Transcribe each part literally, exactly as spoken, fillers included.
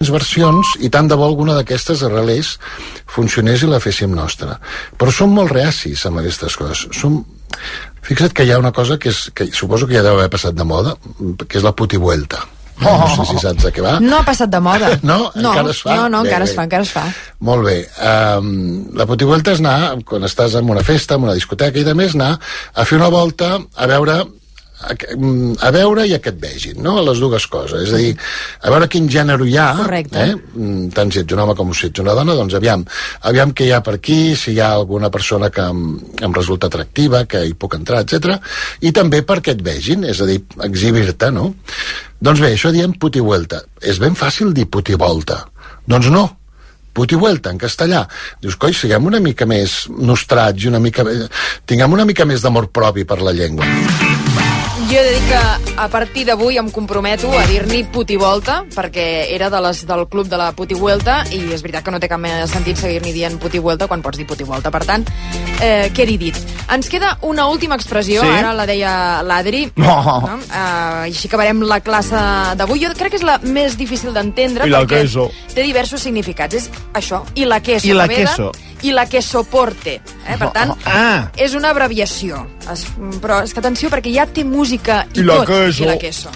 versions i tant de bo alguna d'aquestes arrelés, funcionés i la féssim nostra. Però som molt reacis amb aquestes coses. Som... Fixa't que hi ha una cosa que, és, que suposo que ja deu haver passat de moda, que és la putivuelta. Oh. No sé si saps de què va. No ha passat de moda. No? No, encara es fa? no, no bé, encara bé. es fa, encara es fa. Molt bé. Um, la putivuelta és anar, quan estàs en una festa, en una discoteca i de més, anar a fer una volta a veure a, a veure i a que et vegin, no? Les dues coses. És a dir, a veure quin gènere hi ha. Correcte. Eh? Tant si ets un home com si ets una dona, doncs aviam, aviam què hi ha per aquí, si hi ha alguna persona que em, em resulta atractiva, que hi puc entrar, etcètera. I també perquè et vegin, és a dir, exhibir-te, no? Doncs bé, això diem putivuelta. És ben fàcil dir putivolta. Doncs no. Putivuelta, en castellà. Dius, coi, siguem una mica més nostrats i una mica... tinguem una mica més d'amor propi per la llengua. Jo he de dir que a partir d'avui em comprometo a dir-n'hi putivolta, perquè era de les del club de la putivuelta i és veritat que no té cap mena de sentit seguir-n'hi dient putivuelta quan pots dir putivolta. Per tant, eh, quedi dit. Ens queda una última expressió, sí? Ara la deia l'Adri, no. no? Eh, així acabarem la classe d'avui. Jo crec que és la més difícil d'entendre perquè queso. Té diversos significats. És això, i la queso. I la queso. I la que soporte. Eh? Per tant, ah. és una abreviació. Es, però és que atenció, perquè ja té música i, I la tot. queso. I la queso.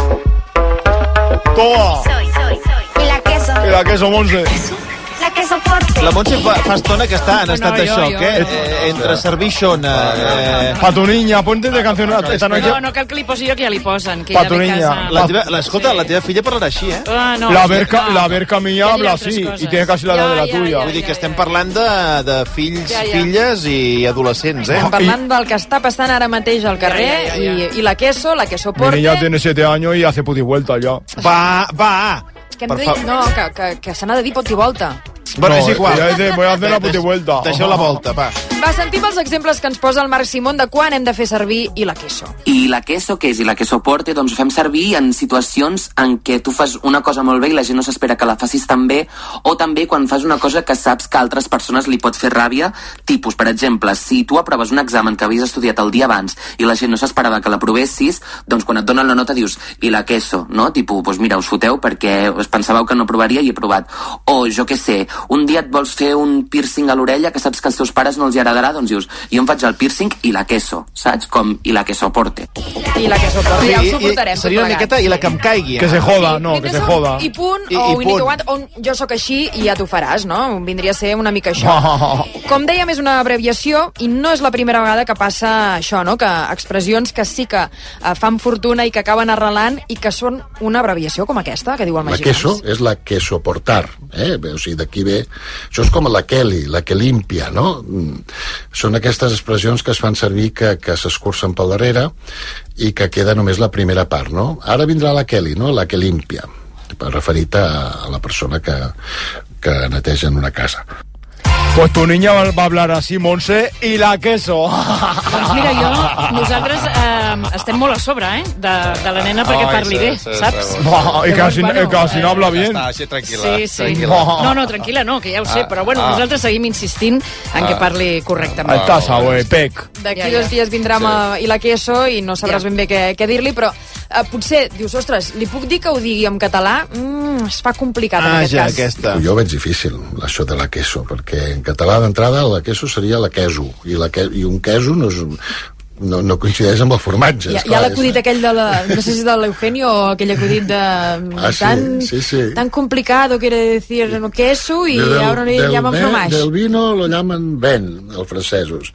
Toma. Soy, soy, soy. Y la queso. I la queso, Montse. La que soporte. La Montse fa, fa estona que està en estat No, de jo, xoc, jo. eh? eh? Entre servir xona... Eh... Pa tu niña, ponte de canción esta noche. No, no cal que li posi jo, que ja li posen. Que Pa ja tu ve niña. casa. La teva, la, escolta, la teva filla parlarà així, eh? Ah, no, La és que verca, no. la verca mía Ja habla diré así altres y tiene casi la edad de la Ja, ja, tuya. ja, Vull dir que ja, estem ja. parlant de, de fills, Ja, ja. filles i adolescents, eh? Estem parlant del que està passant ara mateix al carrer Ja, ja, ja, ja. I, i la queso, la que Mi soporte... niña tiene siete años y hace putivuelta ya. Va, va! Que, hem Per de fa- dir, no, que, que, que se n'ha de dir putivolta. Bueno, No, és igual. ella dice, voy a hacer la putivuelta. Deixeu la volta, va. Va, sentim els exemples que ens posa el Marc Simón de quan hem de fer servir i la queso. I la queso, què és? I la que soporte, doncs ho fem servir en situacions en què tu fas una cosa molt bé i la gent no s'espera que la facis tan bé, o també quan fas una cosa que saps que a altres persones li pot fer ràbia, tipus, per exemple, si tu aproves un examen que havies estudiat el dia abans i la gent no s'esperava que l'aprovessis, doncs quan et donen la nota dius, i la queso, no? Tipus, doncs mira, us foteu perquè us pensàveu que no aprovaria i he provat. O, jo què sé, un dia et vols fer un piercing a l'orella que saps que als teus pares no els hi agradarà, doncs dius, jo em faig el piercing i la queso, saps? Com i la que soporte. I la que soporte, ja ho suportarem. Seria una miqueta i la que em caigui. Que se joda, no, Vindria que a se ser un joda. I punt, I- o i un punt. iniquant, o un jo sóc així i ja t'ho faràs, no? Vindria a ser una mica això. No. Com dèiem, és una abreviació i no és la primera vegada que passa això, no? Que expressions que sí que eh, fan fortuna i que acaben arrelant i que són una abreviació com aquesta, que diu el La Magí queso Camps. és la que soportar, eh? O sigui, d'aquí ve... Això és com la Kelly, la que limpia, no? Mm. Són aquestes expressions que es fan servir que, que s'escurcen pel darrere i que queda només la primera part, no? Ara vindrà la Kelly, no? La que limpia, referit a, a la persona que, que neteja en una casa. Pues tu niña va va a hablar así, Montse, y la queso. Doncs mira, jo, nosaltres eh, estem molt a sobre, eh, de, de la nena perquè Ai, parli sí, bé, sí, saps? sí, No, y casi, Bueno, y casi no habla Ja bien. està, així, tranquil·la. Sí, sí. Tranquil·la. No, no, tranquil·la, no, que ja ho sé, Ah, però bueno, ah. nosaltres seguim insistint en que parli correctament. Al tasa, güey, pec. D'aquí Ja, ja. dos dies vindrà amb sí. i la queso i no sabràs Ja. ben bé què, què dir-li, però eh, potser dius, ostres, li puc dir que ho digui en català? Mm, es fa complicat en Ah, aquest ja, cas. aquesta. Jo ho veig difícil, això de la queso, perquè en català d'entrada la queso seria la queso, i, la que, i un queso no, és, no, no coincideix amb el formatge. Hi ha, esclar, hi ha és- l'acudit aquell de la... No sé si és de l'Eugenio o aquell acudit de... Ah, sí, tan, sí, sí. tan complicado quiere decir no, queso y Del- ahora le del llaman ve- fromage. Del vino lo llaman ven, els francesos.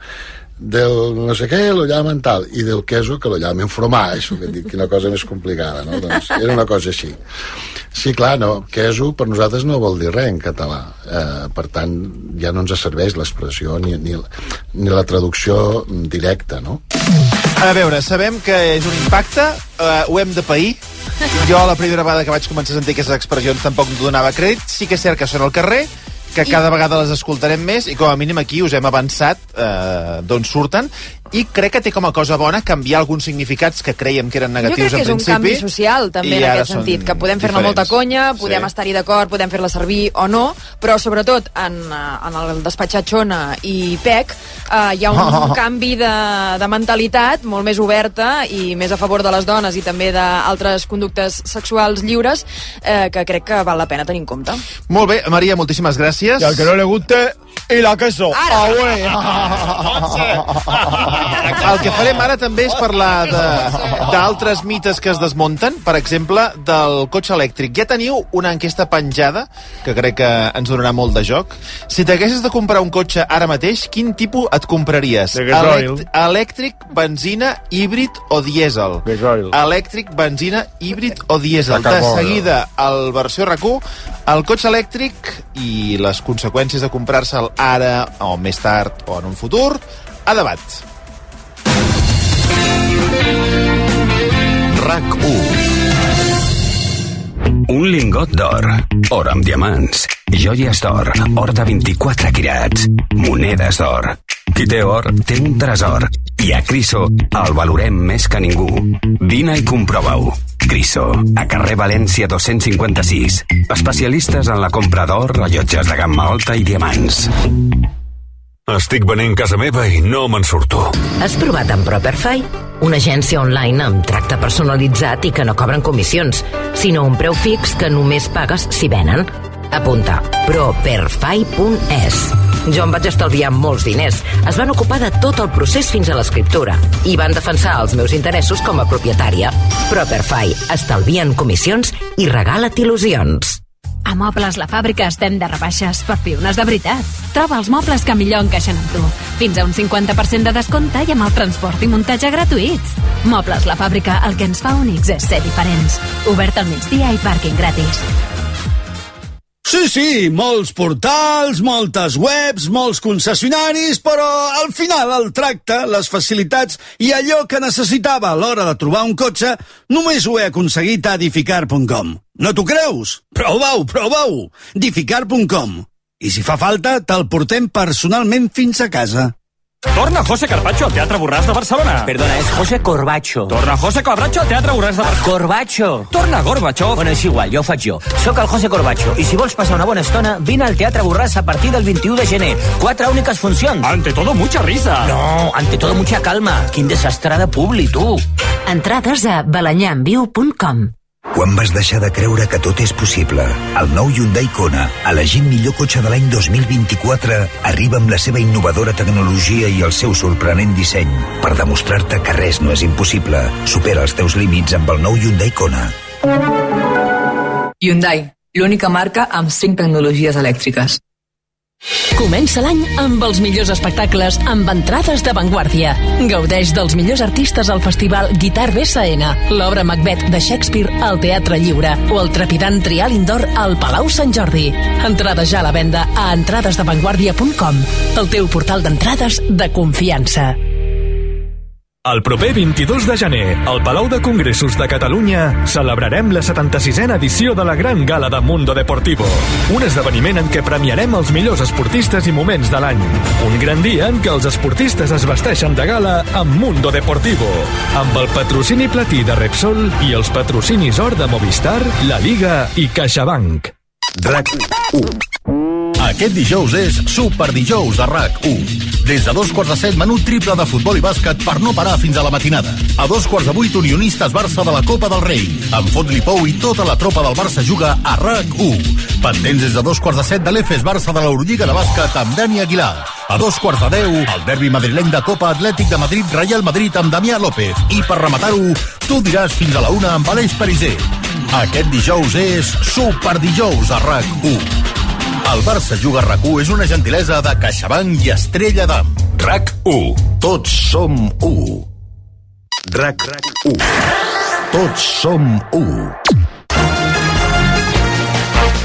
Del no sé què lo llaman tal, i del queso que lo llamen fromage, que dic, quina cosa més complicada, no? Doncs era una cosa així. Sí, clar, no, queso per nosaltres no vol dir res en català, eh, per tant ja no ens serveix l'expressió ni, ni, ni la traducció directa, no? A veure, sabem que és un impacte, eh, ho hem de pair. Jo la primera vegada que vaig començar a sentir aquestes expressions tampoc no donava crèdit. Sí que és cert que són al carrer que cada vegada les escoltarem més i com a mínim aquí us hem avançat eh, d'on surten, i crec que té com a cosa bona canviar alguns significats que creiem que eren negatius en principi. Jo crec que és un canvi social també en aquest sentit, que podem fer-ne molta conya, podem sí. estar-hi d'acord, podem fer-la servir o no, però sobretot en, en el despatxat Xona i Pec eh, hi ha un oh. canvi de, de mentalitat molt més oberta i més a favor de les dones i també d'altres conductes sexuals lliures eh, que crec que val la pena tenir en compte. Molt bé, Maria, moltíssimes gràcies. I al que no le guste, i la queso. Ara! El que farem ara també és parlar d'altres mites que es desmunten, per exemple, del cotxe elèctric. Ja teniu una enquesta penjada, que crec que ens donarà molt de joc. Si t'haguessis de comprar un cotxe ara mateix, quin tipus et compraries? Elect elèctric, benzina, híbrid o dièsel? Elèctric, benzina, híbrid o dièsel? De seguida, al versió RAC u, el cotxe elèctric i les conseqüències de comprar-se'l ara o més tard o en un futur, a debat. RAC u. Un lingot d'or, or amb diamants, joies d'or, or de vint-i-quatre quirats, monedes d'or. Qui té or, té un tresor. I a Criso el valorem més que ningú. Vine i comprova-ho. Criso, a carrer València dos-cents cinquanta-sis. Especialistes en la compra d'or, rellotges de gamma alta i diamants. Estic venent casa meva i no me'n surto. Has provat amb Properfy? Una agència online amb tracte personalitzat i que no cobren comissions, sinó un preu fix que només pagues si venen. Apunta, properfy punt es. Jo em vaig estalviar molts diners. Es van ocupar de tot el procés fins a l'escriptura i van defensar els meus interessos com a propietària. Properfy, estalvien comissions i regala't il·lusions. A Mobles La Fàbrica estem de rebaixes per piones de veritat. Troba els mobles que millor encaixen amb tu. Fins a un cinquanta per cent de descompte i amb el transport i muntatge gratuïts. Mobles La Fàbrica, el que ens fa únics és ser diferents. Obert al migdia i pàrquing gratis. Sí, sí, molts portals, moltes webs, molts concessionaris, però al final el tracte, les facilitats i allò que necessitava a l'hora de trobar un cotxe només ho he aconseguit a Dificar punt com. No t'ho creus? Prova-ho, prova-ho! Dificar punt com. I si fa falta, te'l portem personalment fins a casa. Torna José Corbacho al Teatre Borràs de Barcelona. Perdona, es José Corbacho. Torna José Corbacho al Teatre Borràs de Barcelona. Corbacho. Torna Gorbachev. Bueno, és igual, jo ho faig jo. Soc el José Corbacho i si vols passar una bona estona, vine al Teatre Borràs a partir del vint-i-u de gener. Quatre úniques funcions. Ante todo, mucha risa. No, ante todo, mucha calma. Quin desastre de públic, tu. Entrades a balanyamviu punt com. Quan vas deixar de creure que tot és possible? El nou Hyundai Kona, elegint millor cotxe de l'any dos mil vint-i-quatre, arriba amb la seva innovadora tecnologia i el seu sorprenent disseny per demostrar-te que res no és impossible. Supera els teus límits amb el nou Hyundai Kona. Hyundai, l'única marca amb cinc tecnologies elèctriques. Comença l'any amb els millors espectacles amb entrades d'avantguàrdia. Gaudeix dels millors artistes al festival Guitar B S N, l'obra Macbeth de Shakespeare al Teatre Lliure o el trepidant Trial Indoor al Palau Sant Jordi. Entrades ja a la venda a entrades d'avantguàrdia punt com, el teu portal d'entrades de confiança. El proper vint-i-dos de gener, al Palau de Congressos de Catalunya, celebrarem la setanta-sisena edició de la Gran Gala de Mundo Deportivo. Un esdeveniment en què premiarem els millors esportistes i moments de l'any. Un gran dia en què els esportistes es vesteixen de gala amb Mundo Deportivo, amb el patrocini platí de Repsol i els patrocinis or de Movistar, La Liga i CaixaBank. RAC u. Aquest dijous és Super Dijous a RAC u. Des de dos quarts de set, menú triple de futbol i bàsquet per no parar fins a la matinada. A dos quarts de vuit, Unionistes Barça de la Copa del Rei. Amb Fot-li Pou i tota la tropa del Barça juga a RAC u. Pendents des de dos quarts de set de l'E F E S Barça de l'Eurolliga de bàsquet amb Dani Aguilar. A dos quarts de deu, el derbi madrileny de Copa Atlètic de Madrid Real Madrid amb Damià López. I per rematar-ho, tu diràs fins a la una amb Aleix Pariser. Aquest dijous és Super Dijous a RAC u. El Barça juga a RAC u és una gentilesa de CaixaBank i Estrella d'Am. RAC u. Tots som u. RAC u. Tots som u.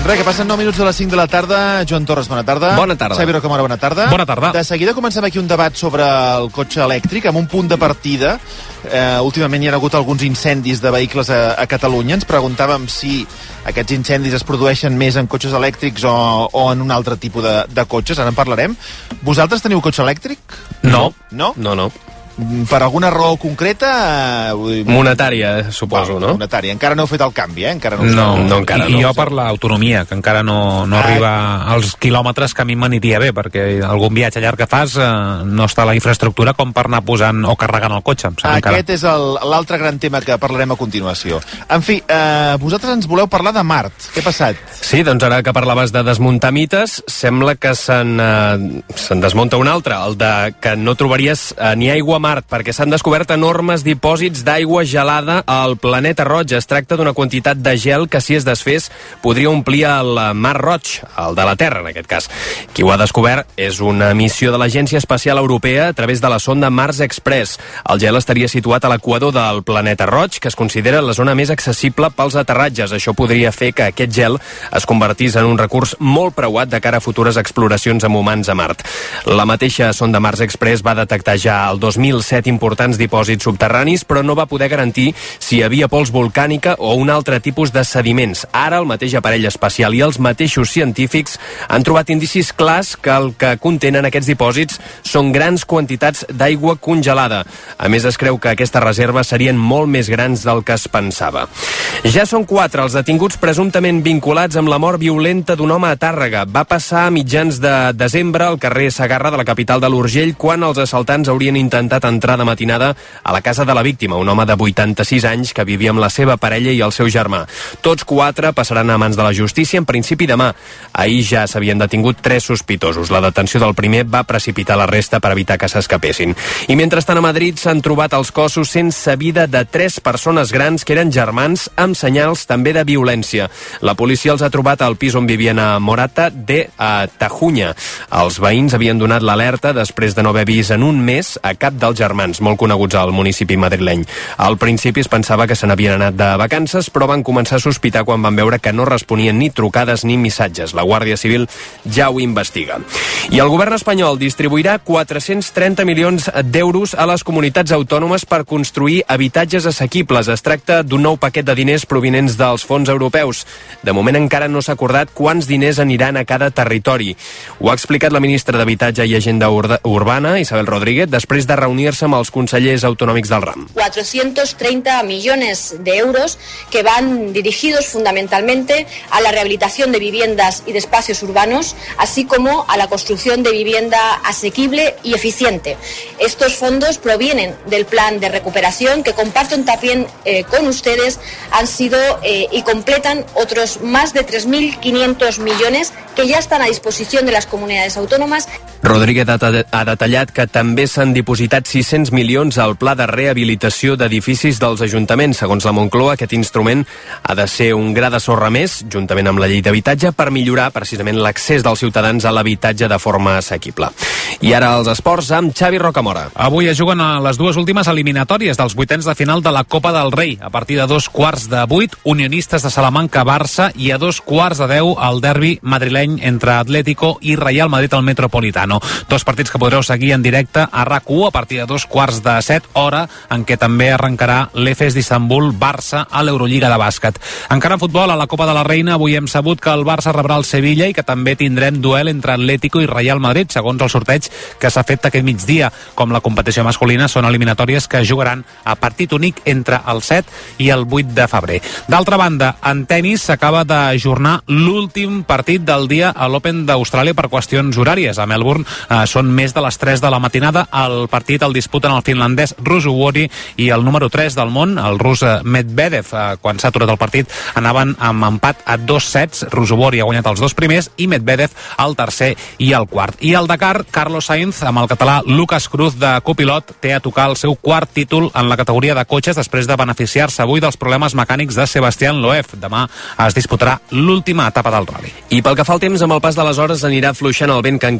Res, que passen nou minuts de les cinc de la tarda. Joan Torres, bona tarda. Bona tarda. Xavi Rocamora, bona tarda. Bona tarda. De seguida comencem aquí un debat sobre el cotxe elèctric, amb un punt de partida. Eh, últimament hi ha hagut alguns incendis de vehicles a, a Catalunya. Ens preguntàvem si aquests incendis es produeixen més en cotxes elèctrics o, o en un altre tipus de, de cotxes. Ara en parlarem. Vosaltres teniu cotxe elèctric? No. No? No, no. Per alguna raó concreta? Eh, Monetària, suposo, no? Monetària. Encara no heu fet el canvi, eh? Encara no, no, no encara I, no. I jo per l'autonomia, que encara no, no ah. arriba als quilòmetres que a mi m'aniria bé, perquè algun viatge llarg que fas eh, no està la infraestructura com per anar posant o carregant el cotxe. Aquest encara. És l'altre gran tema que parlarem a continuació. En fi, eh, vosaltres ens voleu parlar de Mart. Què ha passat? Sí, doncs ara que parlaves de desmuntar mites, sembla que se'n eh, se'n desmunta un altre, el de que no trobaries eh, ni aigua a Mart, perquè s'han descobert enormes dipòsits d'aigua gelada al planeta Roig. Es tracta d'una quantitat de gel que, si es desfés, podria omplir el Mar Roig, el de la Terra, en aquest cas. Qui ho ha descobert és una missió de l'Agència Espacial Europea a través de la sonda Mars Express. El gel estaria situat a l'equador del planeta Roig, que es considera la zona més accessible pels aterratges. Això podria fer que aquest gel es convertís en un recurs molt preuat de cara a futures exploracions amb humans a Mart. La mateixa sonda Mars Express va detectar ja el dos mil set importants dipòsits subterranis, però no va poder garantir si hi havia pols volcànica o un altre tipus de sediments. Ara el mateix aparell espacial i els mateixos científics han trobat indicis clars que el que contenen aquests dipòsits són grans quantitats d'aigua congelada. A més, es creu que aquestes reserves serien molt més grans del que es pensava. Ja són quatre els detinguts presumptament vinculats amb la mort violenta d'un home a Tàrrega. Va passar a mitjans de desembre al carrer Segarra de la capital de l'Urgell, quan els assaltants haurien intentat entrar de matinada a la casa de la víctima, un home de vuitanta-sis anys que vivia amb la seva parella i el seu germà. Tots quatre passaran a mans de la justícia en principi demà. Ahir ja s'havien detingut tres sospitosos. La detenció del primer va precipitar la resta per evitar que s'escapessin. I mentrestant a Madrid s'han trobat els cossos sense vida de tres persones grans que eren germans amb senyals també de violència. La policia els ha trobat al pis on vivien a Morata de a Tajunya. Els veïns havien donat l'alerta després de no haver vist en un mes a cap dels germans, molt coneguts al municipi madrileny. Al principi es pensava que se n'havien anat de vacances, però van començar a sospitar quan van veure que no responien ni trucades ni missatges. La Guàrdia Civil ja ho investiga. I el govern espanyol distribuirà quatre-cents trenta milions d'euros a les comunitats autònomes per construir habitatges assequibles. Es tracta d'un nou paquet de diners provinents dels fons europeus. De moment encara no s'ha acordat quants diners aniran a cada territori. Ho ha explicat la ministra d'Habitatge i Agenda Urbana, Isabel Rodríguez, després de reunir-se amb els consellers autonòmics del RAM. cuatrocientos treinta millones de euros que van dirigidos fundamentalmente a la rehabilitación de viviendas y de espacios urbanos, así como a la construcción de vivienda asequible y eficiente. Estos fondos provienen del plan de recuperación que comparto también eh, con ustedes, han sido eh, y completan otros más de tres mil quinientos millones que ya están a disposición de las comunidades autónomas. Rodríguez ha detallat que també s'han dipositat sis-cents milions al pla de rehabilitació d'edificis dels ajuntaments. Segons la Moncloa, aquest instrument ha de ser un gra de sorra més, juntament amb la llei d'habitatge, per millorar precisament l'accés dels ciutadans a l'habitatge de forma assequible. I ara els esports amb Xavi Rocamora. Avui es juguen a les dues últimes eliminatòries dels vuitens de final de la Copa del Rei. A partir de dos quarts de vuit, Unionistes de Salamanca-Barça, i a dos quarts de deu el derbi madrileny entre Atlético i Real Madrid al Metropolitano. Dos partits que podreu seguir en directe a R A C u a partir de dos quarts de set, hora en què també arrencarà l'E F E S d'Istanbul-Barça a l'Eurolliga de bàsquet. Encara en futbol, a la Copa de la Reina, avui hem sabut que el Barça rebrà el Sevilla i que també tindrem duel entre Atlético i Real Madrid, segons el sorteig que s'ha fet aquest migdia. Com la competició masculina, són eliminatòries que jugaran a partit únic entre el set i el vuit de febrer. D'altra banda, en tennis s'acaba d'ajornar l'últim partit del dia a l'Open d'Austràlia per qüestions horàries. A Melbourne eh, són més de les tres de la matinada. El partit el disputen el finlandès Ruusuvuori i el número tres del món, el rus Medvedev. Eh, quan s'ha aturat el partit anaven amb empat a dos sets. Ruusuvuori ha guanyat els dos primers i Medvedev el tercer i el quart. I al Dakar, Carlos Sainz, amb el català Lucas Cruz de copilot, té a tocar el seu quart títol en la categoria de cotxes després de beneficiar-se avui dels problemes mecànics de Sebastián Loeb. Demà es disputarà l'última etapa del rally. I pel que fa al temps, amb el pas de les hores anirà fluixant el vent que encara bufa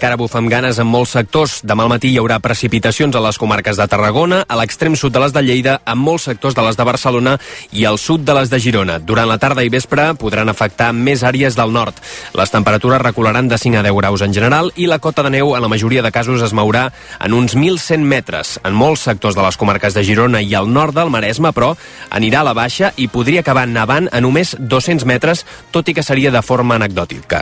amb ganes en molts sectors. Demà al matí hi haurà precipitacions a les comarques de Tarragona, a l'extrem sud de les de Lleida, en molts sectors de les de Barcelona i al sud de les de Girona. Durant la tarda i vespre podran afectar més àrees del nord. Les temperatures recularan de cinc a deu graus en general i la cota de neu en la majoria de casos es mourà en uns mil cent metres. En molts sectors de les comarques de Girona i al nord del Maresme, però, anirà a la baixa i podria acabar nevant a només dos-cents metres, tot i que seria de forma anecdòtica.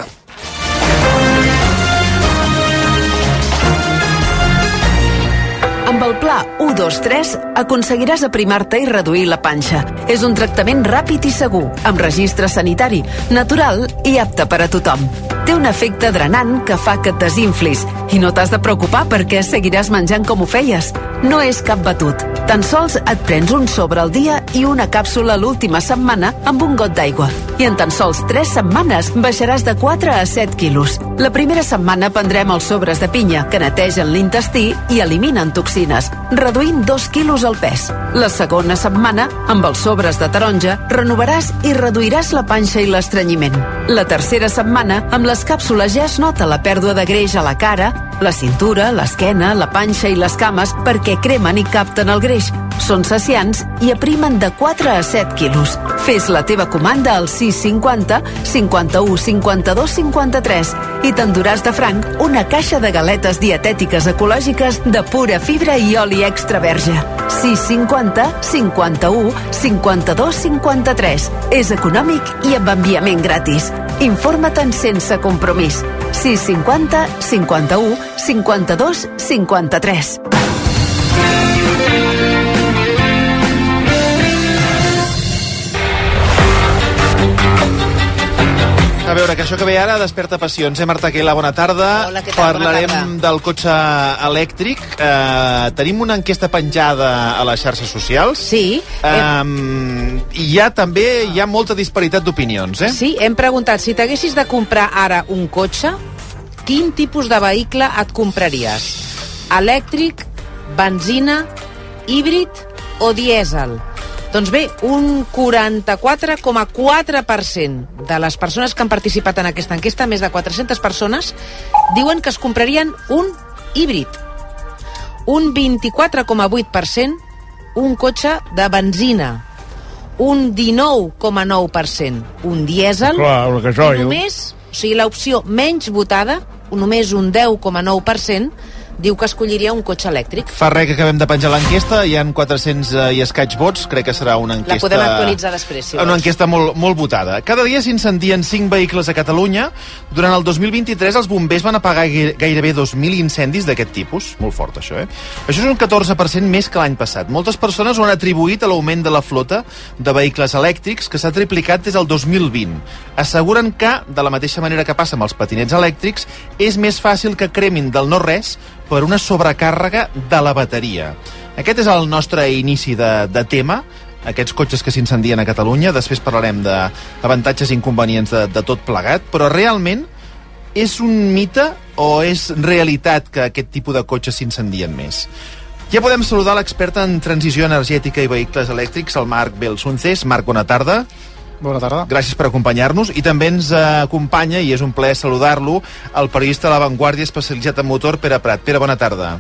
Amb el pla u dos tres aconseguiràs aprimar-te i reduir la panxa. És un tractament ràpid i segur, amb registre sanitari, natural i apte per a tothom. Té un efecte drenant que fa que et desinflis i no t'has de preocupar perquè seguiràs menjant com ho feies. No és cap batut. Tan sols et prens un sobre al dia i una càpsula l'última setmana amb un got d'aigua. I en tan sols tres setmanes baixaràs de quatre a set quilos. La primera setmana prendrem els sobres de pinya, que netegen l'intestí i eliminen toxines, reduint dos quilos el pes. La segona setmana, amb els sobres de taronja, renovaràs i reduiràs la panxa i l'estrenyiment. La tercera setmana, amb les càpsules ja es nota la pèrdua de greix a la cara, la cintura, l'esquena, la panxa i les cames perquè cremen i capten el greix. Són saciants i aprimen de quatre a set quilos. Fes la teva comanda al sis cinquanta cinquanta-u cinquanta-dos cinquanta-tres i t'enduràs de franc una caixa de galetes dietètiques ecològiques de pura fibra i oli extra verge. sis cinquanta cinquanta-u cinquanta-dos cinquanta-tres. És econòmic i amb enviament gratis. Informa-te'n sense compromís. sis cinquanta cinquanta-u cinquanta-dos cinquanta-tres. A veure, que això que ve ara desperta passions. Eh, Marta Quela, bona tarda. Hola, què tal? Parlarem Bona tarda. del cotxe elèctric. Eh, tenim una enquesta penjada a les xarxes socials. Sí. Eh, I hi ha també hi ha molta disparitat d'opinions, eh? Sí, hem preguntat, si t'haguessis de comprar ara un cotxe, quin tipus de vehicle et compraries? Elèctric, benzina, híbrid o dièsel? Doncs bé, un quaranta-quatre coma quatre per cent de les persones que han participat en aquesta enquesta, més de quatre-centes persones, diuen que es comprarien un híbrid. Un vint-i-quatre coma vuit per cent un cotxe de benzina. Un dinou coma nou per cent un dièsel. Clar, el gasoil. I només, o sigui, l'opció menys votada, només un deu coma nou per cent, diu que escolliria un cotxe elèctric. Fa res que acabem de penjar l'enquesta, hi han quatre-cents i escaig vots, crec que serà una enquesta... La podem actualitzar després, si vols. Una enquesta molt, molt votada. Cada dia s'incendien cinc vehicles a Catalunya. Durant el dos mil vint-i-tres els bombers van apagar gairebé dos mil incendis d'aquest tipus. Molt fort, això, eh? Això és un catorze per cent més que l'any passat. Moltes persones ho han atribuït a l'augment de la flota de vehicles elèctrics, que s'ha triplicat des del dos mil vint. Asseguren que, de la mateixa manera que passa amb els patinets elèctrics, és més fàcil que cremin del no-res per una sobrecàrrega de la bateria. Aquest és el nostre inici de, de tema, aquests cotxes que s'incendien a Catalunya. Després parlarem d'avantatges i inconvenients de, de tot plegat, però realment és un mite o és realitat que aquest tipus de cotxes s'incendien més? Ja podem saludar l'expert en transició energètica i vehicles elèctrics, el Marc Belsunces. Marc, bona tarda. Bona tarda. Gràcies per acompanyar-nos. I també ens acompanya, i és un plaer saludar-lo, el periodista de La Vanguardia especialitzat en motor, Pere Prat. Pere, bona tarda.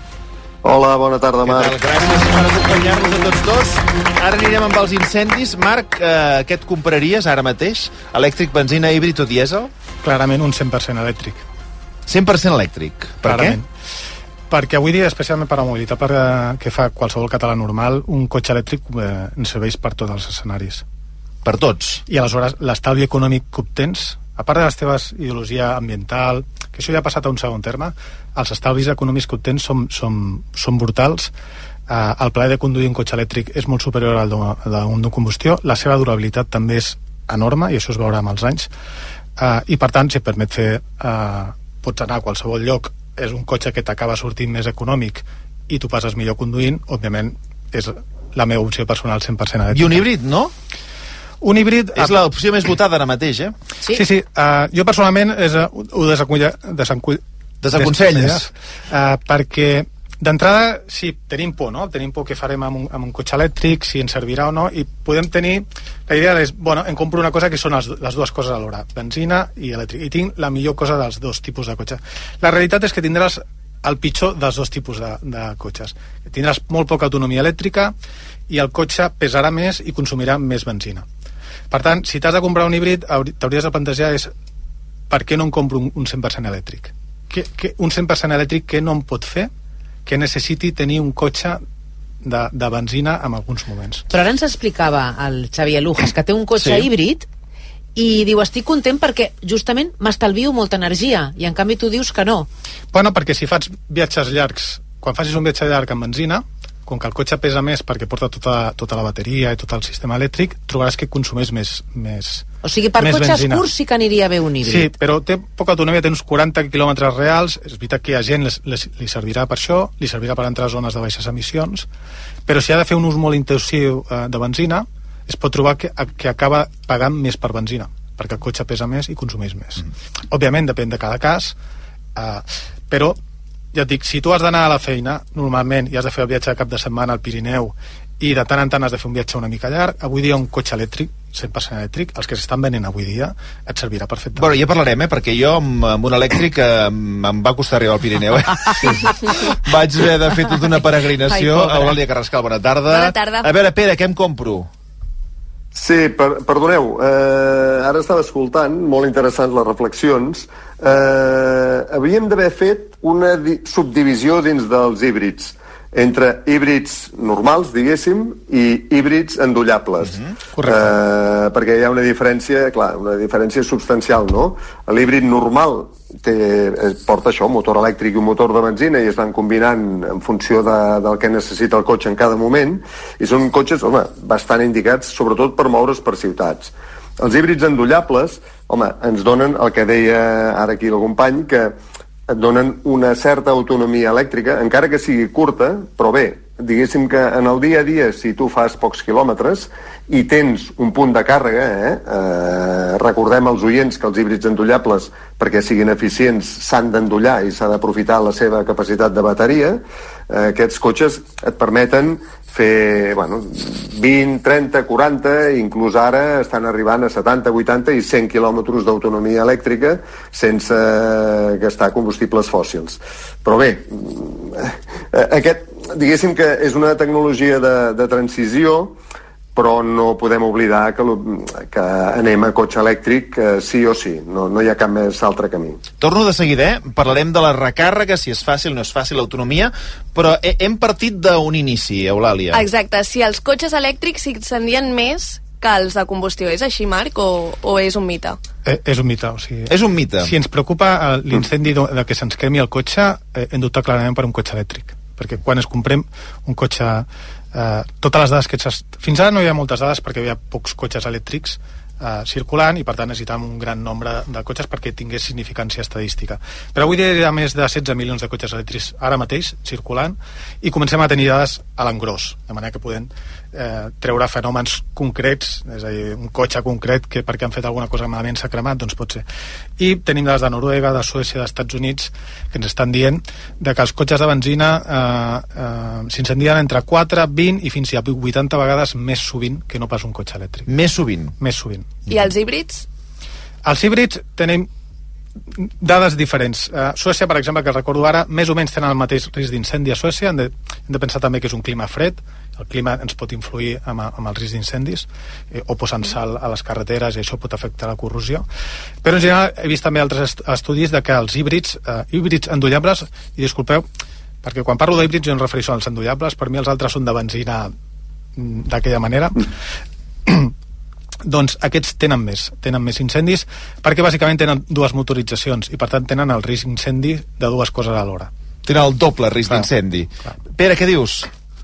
Hola, bona tarda, Marc. Gràcies per acompanyar-nos a tots dos. Ara anirem amb els incendis. Marc, eh, què et compraries ara mateix? Elèctric, benzina, híbrid o dièsel? Clarament un cent per cent elèctric. cent per cent elèctric. Per Clarament. què? Perquè avui dia, especialment per la mobilitat per, eh, que fa qualsevol català normal, un cotxe elèctric eh, ens serveix per tots els escenaris. Per tots? I aleshores l'estalvi econòmic que obtens, a part de les teves ideologia ambiental, que això ja ha passat a un segon terme, els estalvis econòmics que obtens són, són, són brutals. Eh, el plaer de conduir un cotxe elèctric és molt superior al d'un de combustió, la seva durabilitat també és enorme, i això es veurà amb els anys, eh, i per tant, si et permet fer, eh, pots anar a qualsevol lloc, és un cotxe que t'acaba sortint més econòmic i tu passes millor conduint, òbviament és la meva opció personal cent per cent elèctrica. I un híbrid, no? Un híbrid... És l'opció més votada ara mateix, eh? Sí, sí. sí uh, jo personalment és, uh, ho desaculla, desacull, desaconselles uh, perquè D'entrada, sí, tenim por, no? Tenim por què farem amb un, amb un cotxe elèctric, si ens servirà o no, i podem tenir... La idea és, bueno, em compro una cosa que són les, les dues coses alhora, benzina i elèctric, i tinc la millor cosa dels dos tipus de cotxe. La realitat és que tindràs el pitjor dels dos tipus de, de cotxes. Tindràs molt poca autonomia elèctrica i el cotxe pesarà més i consumirà més benzina. Per tant, si t'has de comprar un híbrid, t'hauries de plantejar és per què no em compro un, un cent per cent elèctric? Que, que, un cent per cent elèctric què no em pot fer que necessiti tenir un cotxe de, de benzina en alguns moments. Però ara ens explicava el Xavier Lujas que té un cotxe sí. híbrid i diu, estic content perquè justament m'estalvio molta energia, i en canvi tu dius que no. Bueno, perquè si fas viatges llargs, quan facis un viatge llarg amb benzina, com que el cotxe pesa més perquè porta tota, tota la bateria i tot el sistema elèctric, trobaràs que consumeix més, més O sigui, per cotxes benzina. Curts sí que aniria bé un híbrid. Sí, però té poca autonomia, té uns quaranta quilòmetres reals, és veritat que hi ha gent les, les, li servirà per això, li servirà per entrar a zones de baixes emissions, però si ha de fer un ús molt intensiu eh, de benzina, es pot trobar que, que acaba pagant més per benzina, perquè el cotxe pesa més i consumeix més. Mm. Òbviament, depèn de cada cas, eh, però, ja et dic, si tu has d'anar a la feina, normalment, i has de fer el viatge de cap de setmana al Pirineu, i de tant en tant has de fer un viatge una mica llarg, avui dia un cotxe elèctric, cent per cent elèctric, els que s'estan venent avui dia, et servirà perfectament. Bueno, ja parlarem, eh, perquè jo amb, amb un elèctric eh, em va costar arribar al Pirineu, eh? Vaig haver de fer tota una peregrinació. Eulàlia Carrascal, bona tarda. Bona tarda. A veure, Pere, què em compro? Sí, per, perdoneu, eh, ara estava escoltant, molt interessants les reflexions. Eh, havíem d'haver fet una subdivisió dins dels híbrids, entre híbrids normals, diguéssim, i híbrids endollables. Uh-huh. Correcte. Eh, perquè hi ha una diferència, clar, una diferència substancial, no? L'híbrid normal té, porta això, un motor elèctric i un motor de benzina, i es van combinant en funció de, del que necessita el cotxe en cada moment, i són cotxes, home, bastant indicats, sobretot per moure's per ciutats. Els híbrids endollables, home, ens donen el que deia ara aquí el company, que et donen una certa autonomia elèctrica, encara que sigui curta, però bé, diguéssim que en el dia a dia, si tu fas pocs quilòmetres i tens un punt de càrrega, eh, eh, recordem als oients que els híbrids endollables, perquè siguin eficients, s'han d'endollar i s'ha d'aprofitar la seva capacitat de bateria, eh, aquests cotxes et permeten fer, bueno, vint, trenta, quaranta, inclús ara estan arribant a setanta, vuitanta i cent quilòmetres d'autonomia elèctrica sense gastar combustibles fòssils. Però bé, aquest, diguéssim que és una tecnologia de, de transició, però no podem oblidar que, que anem a cotxe elèctric eh, sí o sí, no, no hi ha cap més altre camí. Torno de seguida, eh? Parlarem de la recàrrega, si és fàcil o no és fàcil l'autonomia, però hem partit d'un inici, Eulàlia. Exacte, si els cotxes elèctrics s'incendien més que els de combustió, és així, Marc, o, o és un mite? Eh, és un mite, o sigui... És un mite. Si ens preocupa l'incendi de, de que se'ns cremi el cotxe, eh, hem d'optar clarament per un cotxe elèctric, perquè quan es comprem un cotxe... Uh, totes les dades que fins ara no hi ha moltes dades perquè hi ha pocs cotxes elèctrics uh, circulant, i per tant necessitàvem un gran nombre de cotxes perquè tingués significància estadística. Però avui dia hi ha més de setze milions de cotxes elèctrics ara mateix circulant, i comencem a tenir dades a l'engròs, de manera que podem eh, treure fenòmens concrets, és a dir, un cotxe concret que perquè han fet alguna cosa malament s'ha cremat, doncs pot ser. I tenim dades de Noruega, de Suècia, dels Estats Units, que ens estan dient de que els cotxes de benzina eh, eh, s'incendien entre quatre, vint i fins a vuitanta vegades més sovint que no pas un cotxe elèctric. Més sovint? Més sovint. I els híbrids? Els híbrids tenim dades diferents. Uh, Suècia, per exemple, que recordo ara, més o menys tenen el mateix risc d'incendi a Suècia. Hem de, hem de pensar també que és un clima fred, el clima ens pot influir amb, amb el risc d'incendis, eh, o posant sal a les carreteres, i això pot afectar la corrosió. Però en general he vist també altres est estudis de que els híbrids, uh, híbrids endollables, i disculpeu, perquè quan parlo d'híbrids jo em refereixo als endollables, per mi els altres són de benzina d'aquella manera, doncs aquests tenen més, tenen més incendis, perquè bàsicament tenen dues motoritzacions i per tant tenen el risc d'incendi de dues coses alhora. Tenen el doble risc d'incendi. Pere, què dius?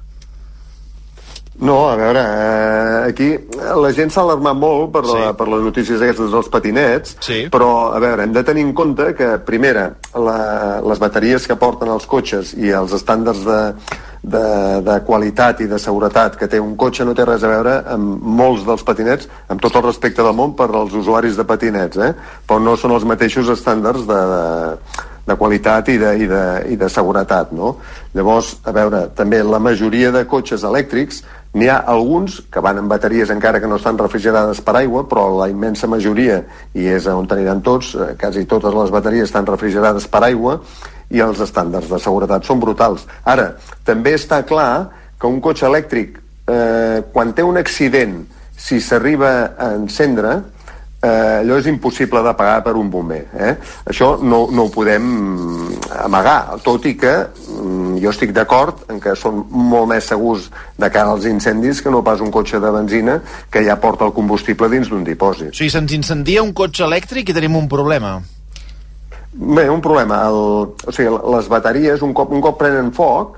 No, a veure, eh, aquí la gent s'ha alarmat molt per, sí. la, per les notícies aquestes dels patinets, sí. Però, a veure, hem de tenir en compte que, primera, la, les bateries que porten els cotxes i els estàndards de, de, de qualitat i de seguretat que té un cotxe no té res a veure amb molts dels patinets, amb tot el respecte del món per als usuaris de patinets, eh? Però no són els mateixos estàndards de, de de qualitat i de, i de, i de seguretat, no? Llavors, a veure, també la majoria de cotxes elèctrics, n'hi ha alguns que van amb bateries encara que no estan refrigerades per aigua, però la immensa majoria, i és on aniran tots, quasi totes les bateries estan refrigerades per aigua, i els estàndards de seguretat són brutals. Ara, també està clar que un cotxe elèctric, eh, quan té un accident, si s'arriba a encendre, eh, allò és impossible d'apagar per un bomber. Eh? Això no, no ho podem amagar, tot i que mm, jo estic d'acord en que són molt més segurs de cara als incendis que no pas un cotxe de benzina que ja porta el combustible dins d'un dipòsit. O sigui, se'ns incendia un cotxe elèctric i tenim un problema. Bé, un problema. El, o sigui, les bateries, un cop, un cop prenen foc,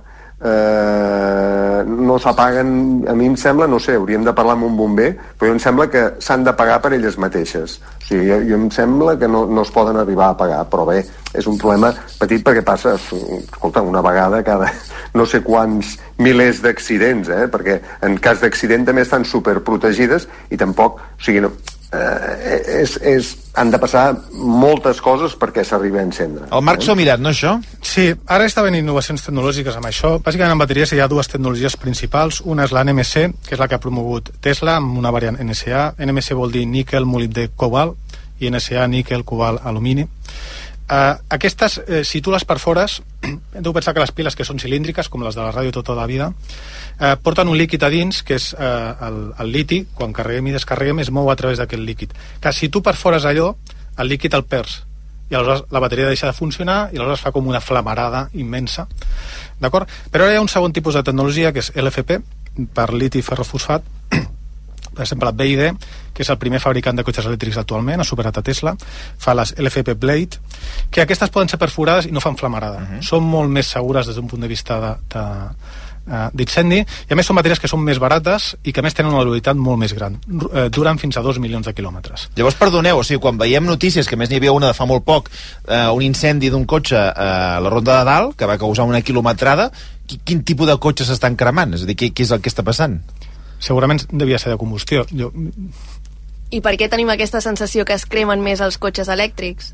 eh, no s'apaguen, a mi em sembla, no sé, hauríem de parlar amb un bomber, però em sembla que s'han d'apagar per elles mateixes. O sigui, jo, jo em sembla que no, no es poden arribar a apagar, però bé, és un problema petit perquè passa, escolta, una vegada cada no sé quants milers d'accidents, eh? Perquè en cas d'accident també estan superprotegides i tampoc, o sigui, no, eh, és, és, han de passar moltes coses perquè s'arribi a encendre. El Marc s'ho ha mirat, no, això? Sí, ara està venint innovacions tecnològiques amb això. Bàsicament en bateries hi ha dues tecnologies principals. Una és la N M C, que és la que ha promogut Tesla, amb una variant N S A. N M C vol dir níquel, molibdè, cobalt, i N S A, níquel, cobalt, alumini. Uh, aquestes, eh, si tu les perfores, hem de pensar que les piles que són cilíndriques, com les de la ràdio tota la vida, eh, porten un líquid a dins, que és eh, el, el liti. Quan carreguem i descarreguem es mou a través d'aquest líquid. Que si tu perfores allò, el líquid el perds, i aleshores la bateria deixa de funcionar i aleshores fa com una flamarada immensa, d'acord? Però ara hi ha un segon tipus de tecnologia, que és L F P, per liti ferrofosfat. Per exemple, B Y D, que és el primer fabricant de cotxes elèctrics actualment, ha superat a Tesla, fa les L F P Blade, que aquestes poden ser perforades i no fan flamarada. Uh-huh. Són molt més segures des d'un punt de vista de, de, uh, d'incendi, i a més són bateries que són més barates i que a més tenen una durabilitat molt més gran. Uh, duren fins a dos milions de quilòmetres. Llavors, perdoneu, o sigui, quan veiem notícies, que a més n'hi havia una de fa molt poc, uh, un incendi d'un cotxe a la Ronda de Dalt, que va causar una quilometrada, quin, quin tipus de cotxes s'estan cremant? És a dir, què, què és el que està passant? Segurament devia ser de combustió. Jo... I per què tenim aquesta sensació que es cremen més els cotxes elèctrics?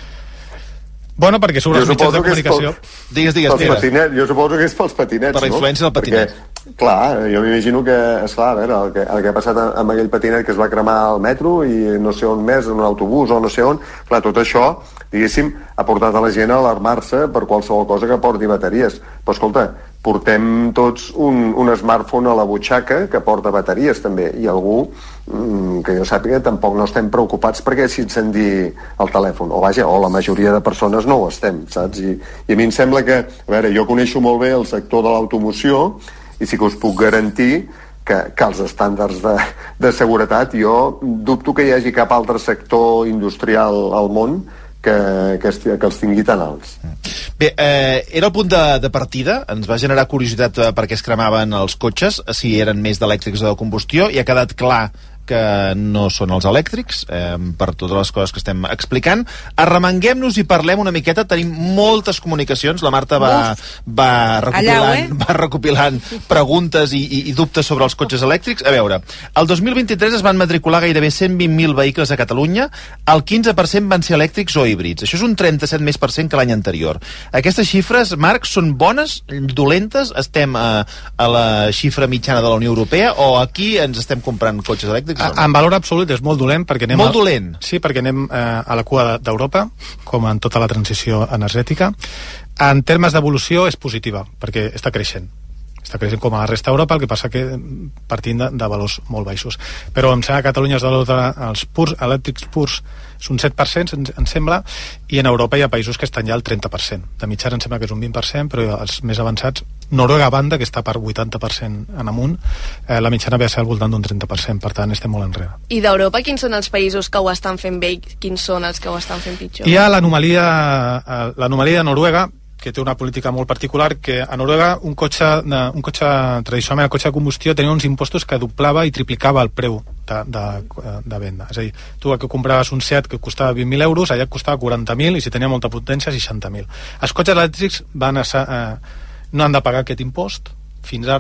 Bueno, perquè sobre els mitjans de comunicació... Pel, digues, digues, digues. Patinet, jo suposo que és pels patinets, per la influència no? del patinet. Perquè, clar, jo m'imagino que, esclar, a veure, el que, el que ha passat amb aquell patinet que es va cremar al metro i no sé on més, en un autobús o no sé on, clar, tot això, diguéssim, ha portat a la gent a alarmar-se per qualsevol cosa que porti bateries. Però, escolta, portem tots un, un smartphone a la butxaca que porta bateries també, i algú mm, que jo sàpiga tampoc no estem preocupats perquè s'incendi el telèfon, o vaja, o la majoria de persones no ho estem, saps? I, i a mi em sembla que, a veure, jo coneixo molt bé el sector de l'automoció i sí que us puc garantir que, que els estàndards de, de seguretat, jo dubto que hi hagi cap altre sector industrial al món que, que, esti, que els tingui tan alts. Bé, eh, era el punt de, de partida, ens va generar curiositat eh, per què es cremaven els cotxes, si eren més d'elèctrics o de combustió, i ha quedat clar que no són els elèctrics, eh, per totes les coses que estem explicant. Arremanguem-nos i parlem una miqueta, tenim moltes comunicacions, la Marta va, va, recopilant, Allà, eh? va recopilant preguntes i, i, i dubtes sobre els cotxes elèctrics. A veure, el dos mil vint-i-tres es van matricular gairebé cent vint mil vehicles a Catalunya, el quinze per cent van ser elèctrics o híbrids. Això és un trenta-set més per cent que l'any anterior. Aquestes xifres, Marc, són bones, dolentes? Estem a, a la xifra mitjana de la Unió Europea o aquí ens estem comprant cotxes elèctrics? En valor absolut és molt dolent perquè anem, molt dolent. A, sí, perquè anem eh, a la cua d'Europa, com en tota la transició energètica. En termes d'evolució és positiva, perquè està creixent. Està creixent com a la resta d'Europa, el que passa que partint de, de valors molt baixos. Però em sembla que a Catalunya els purs, elèctrics purs, és un set per cent, em, em sembla, i en Europa hi ha països que estan ja al trenta per cent. De mitjana em sembla que és un vint per cent, però els més avançats, Noruega a banda, que està per vuitanta per cent en amunt, eh, la mitjana ve a ser al voltant d'un trenta per cent, per tant estem molt enrere. I d'Europa quins són els països que ho estan fent bé i quins són els que ho estan fent pitjor? Hi ha l'anomalia, l'anomalia de Noruega, que té una política molt particular, que a Noruega un cotxe, un cotxe tradicionalment el cotxe de combustió tenia uns impostos que doblava i triplicava el preu de, de, de venda. És a dir, tu que compraves un Seat que costava vint mil euros, allà et costava quaranta mil i si tenia molta potència seixanta mil. Els cotxes elèctrics van a, eh, no han de pagar aquest impost fins ara,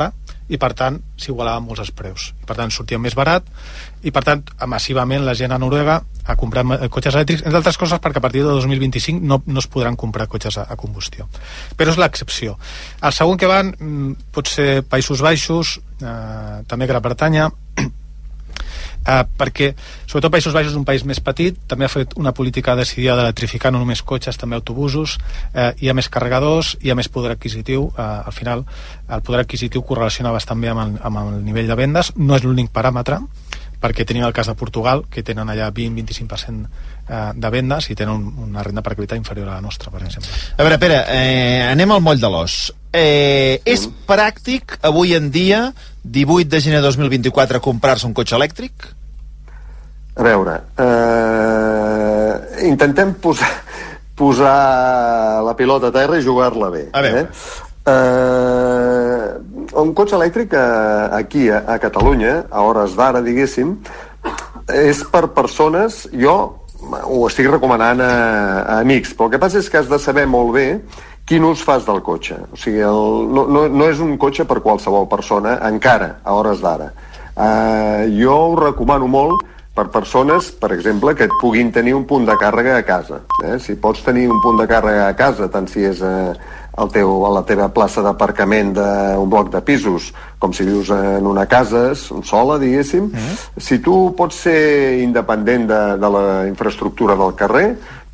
i per tant s'igualaven molts els preus. I per tant sortia més barat i per tant massivament la gent a Noruega ha comprat cotxes elèctrics, entre altres coses perquè a partir de dos mil vint-i-cinc no, no es podran comprar cotxes a, a combustió. Però és l'excepció. El segon que van pot ser Països Baixos, eh, també Gran Bretanya, Uh, perquè sobretot Països Baixos és un país més petit, també ha fet una política decidida d'electrificar no només cotxes, també autobusos, uh, hi ha més carregadors, hi ha més poder adquisitiu, uh, al final el poder adquisitiu correlaciona bastant bé amb el, amb el nivell de vendes, no és l'únic paràmetre, perquè tenim el cas de Portugal, que tenen allà vint a vint-i-cinc per cent de vendes i tenen una renda per capita inferior a la nostra, per exemple. A veure, Pere, eh, anem al moll de l'os. Eh, és pràctic avui en dia, divuit de gener de dos mil vint-i-quatre, comprar-se un cotxe elèctric? A veure, eh, intentem posar, posar la pilota a terra i jugar-la bé. A veure. Eh? Eh, un cotxe elèctric eh, aquí a, a Catalunya, a hores d'ara, diguéssim, és per persones, jo ho estic recomanant a, a amics, però el que passa és que has de saber molt bé quin ús fas del cotxe. O sigui, el, no, no, no és un cotxe per qualsevol persona, encara, a hores d'ara. Eh, jo ho recomano molt per persones, per exemple, que et puguin tenir un punt de càrrega a casa. Eh? Si pots tenir un punt de càrrega a casa, tant si és eh, el teu, a la teva plaça d'aparcament d'un bloc de pisos, com si vius en una casa sola, diguéssim, mm. si tu pots ser independent de, de la infraestructura del carrer,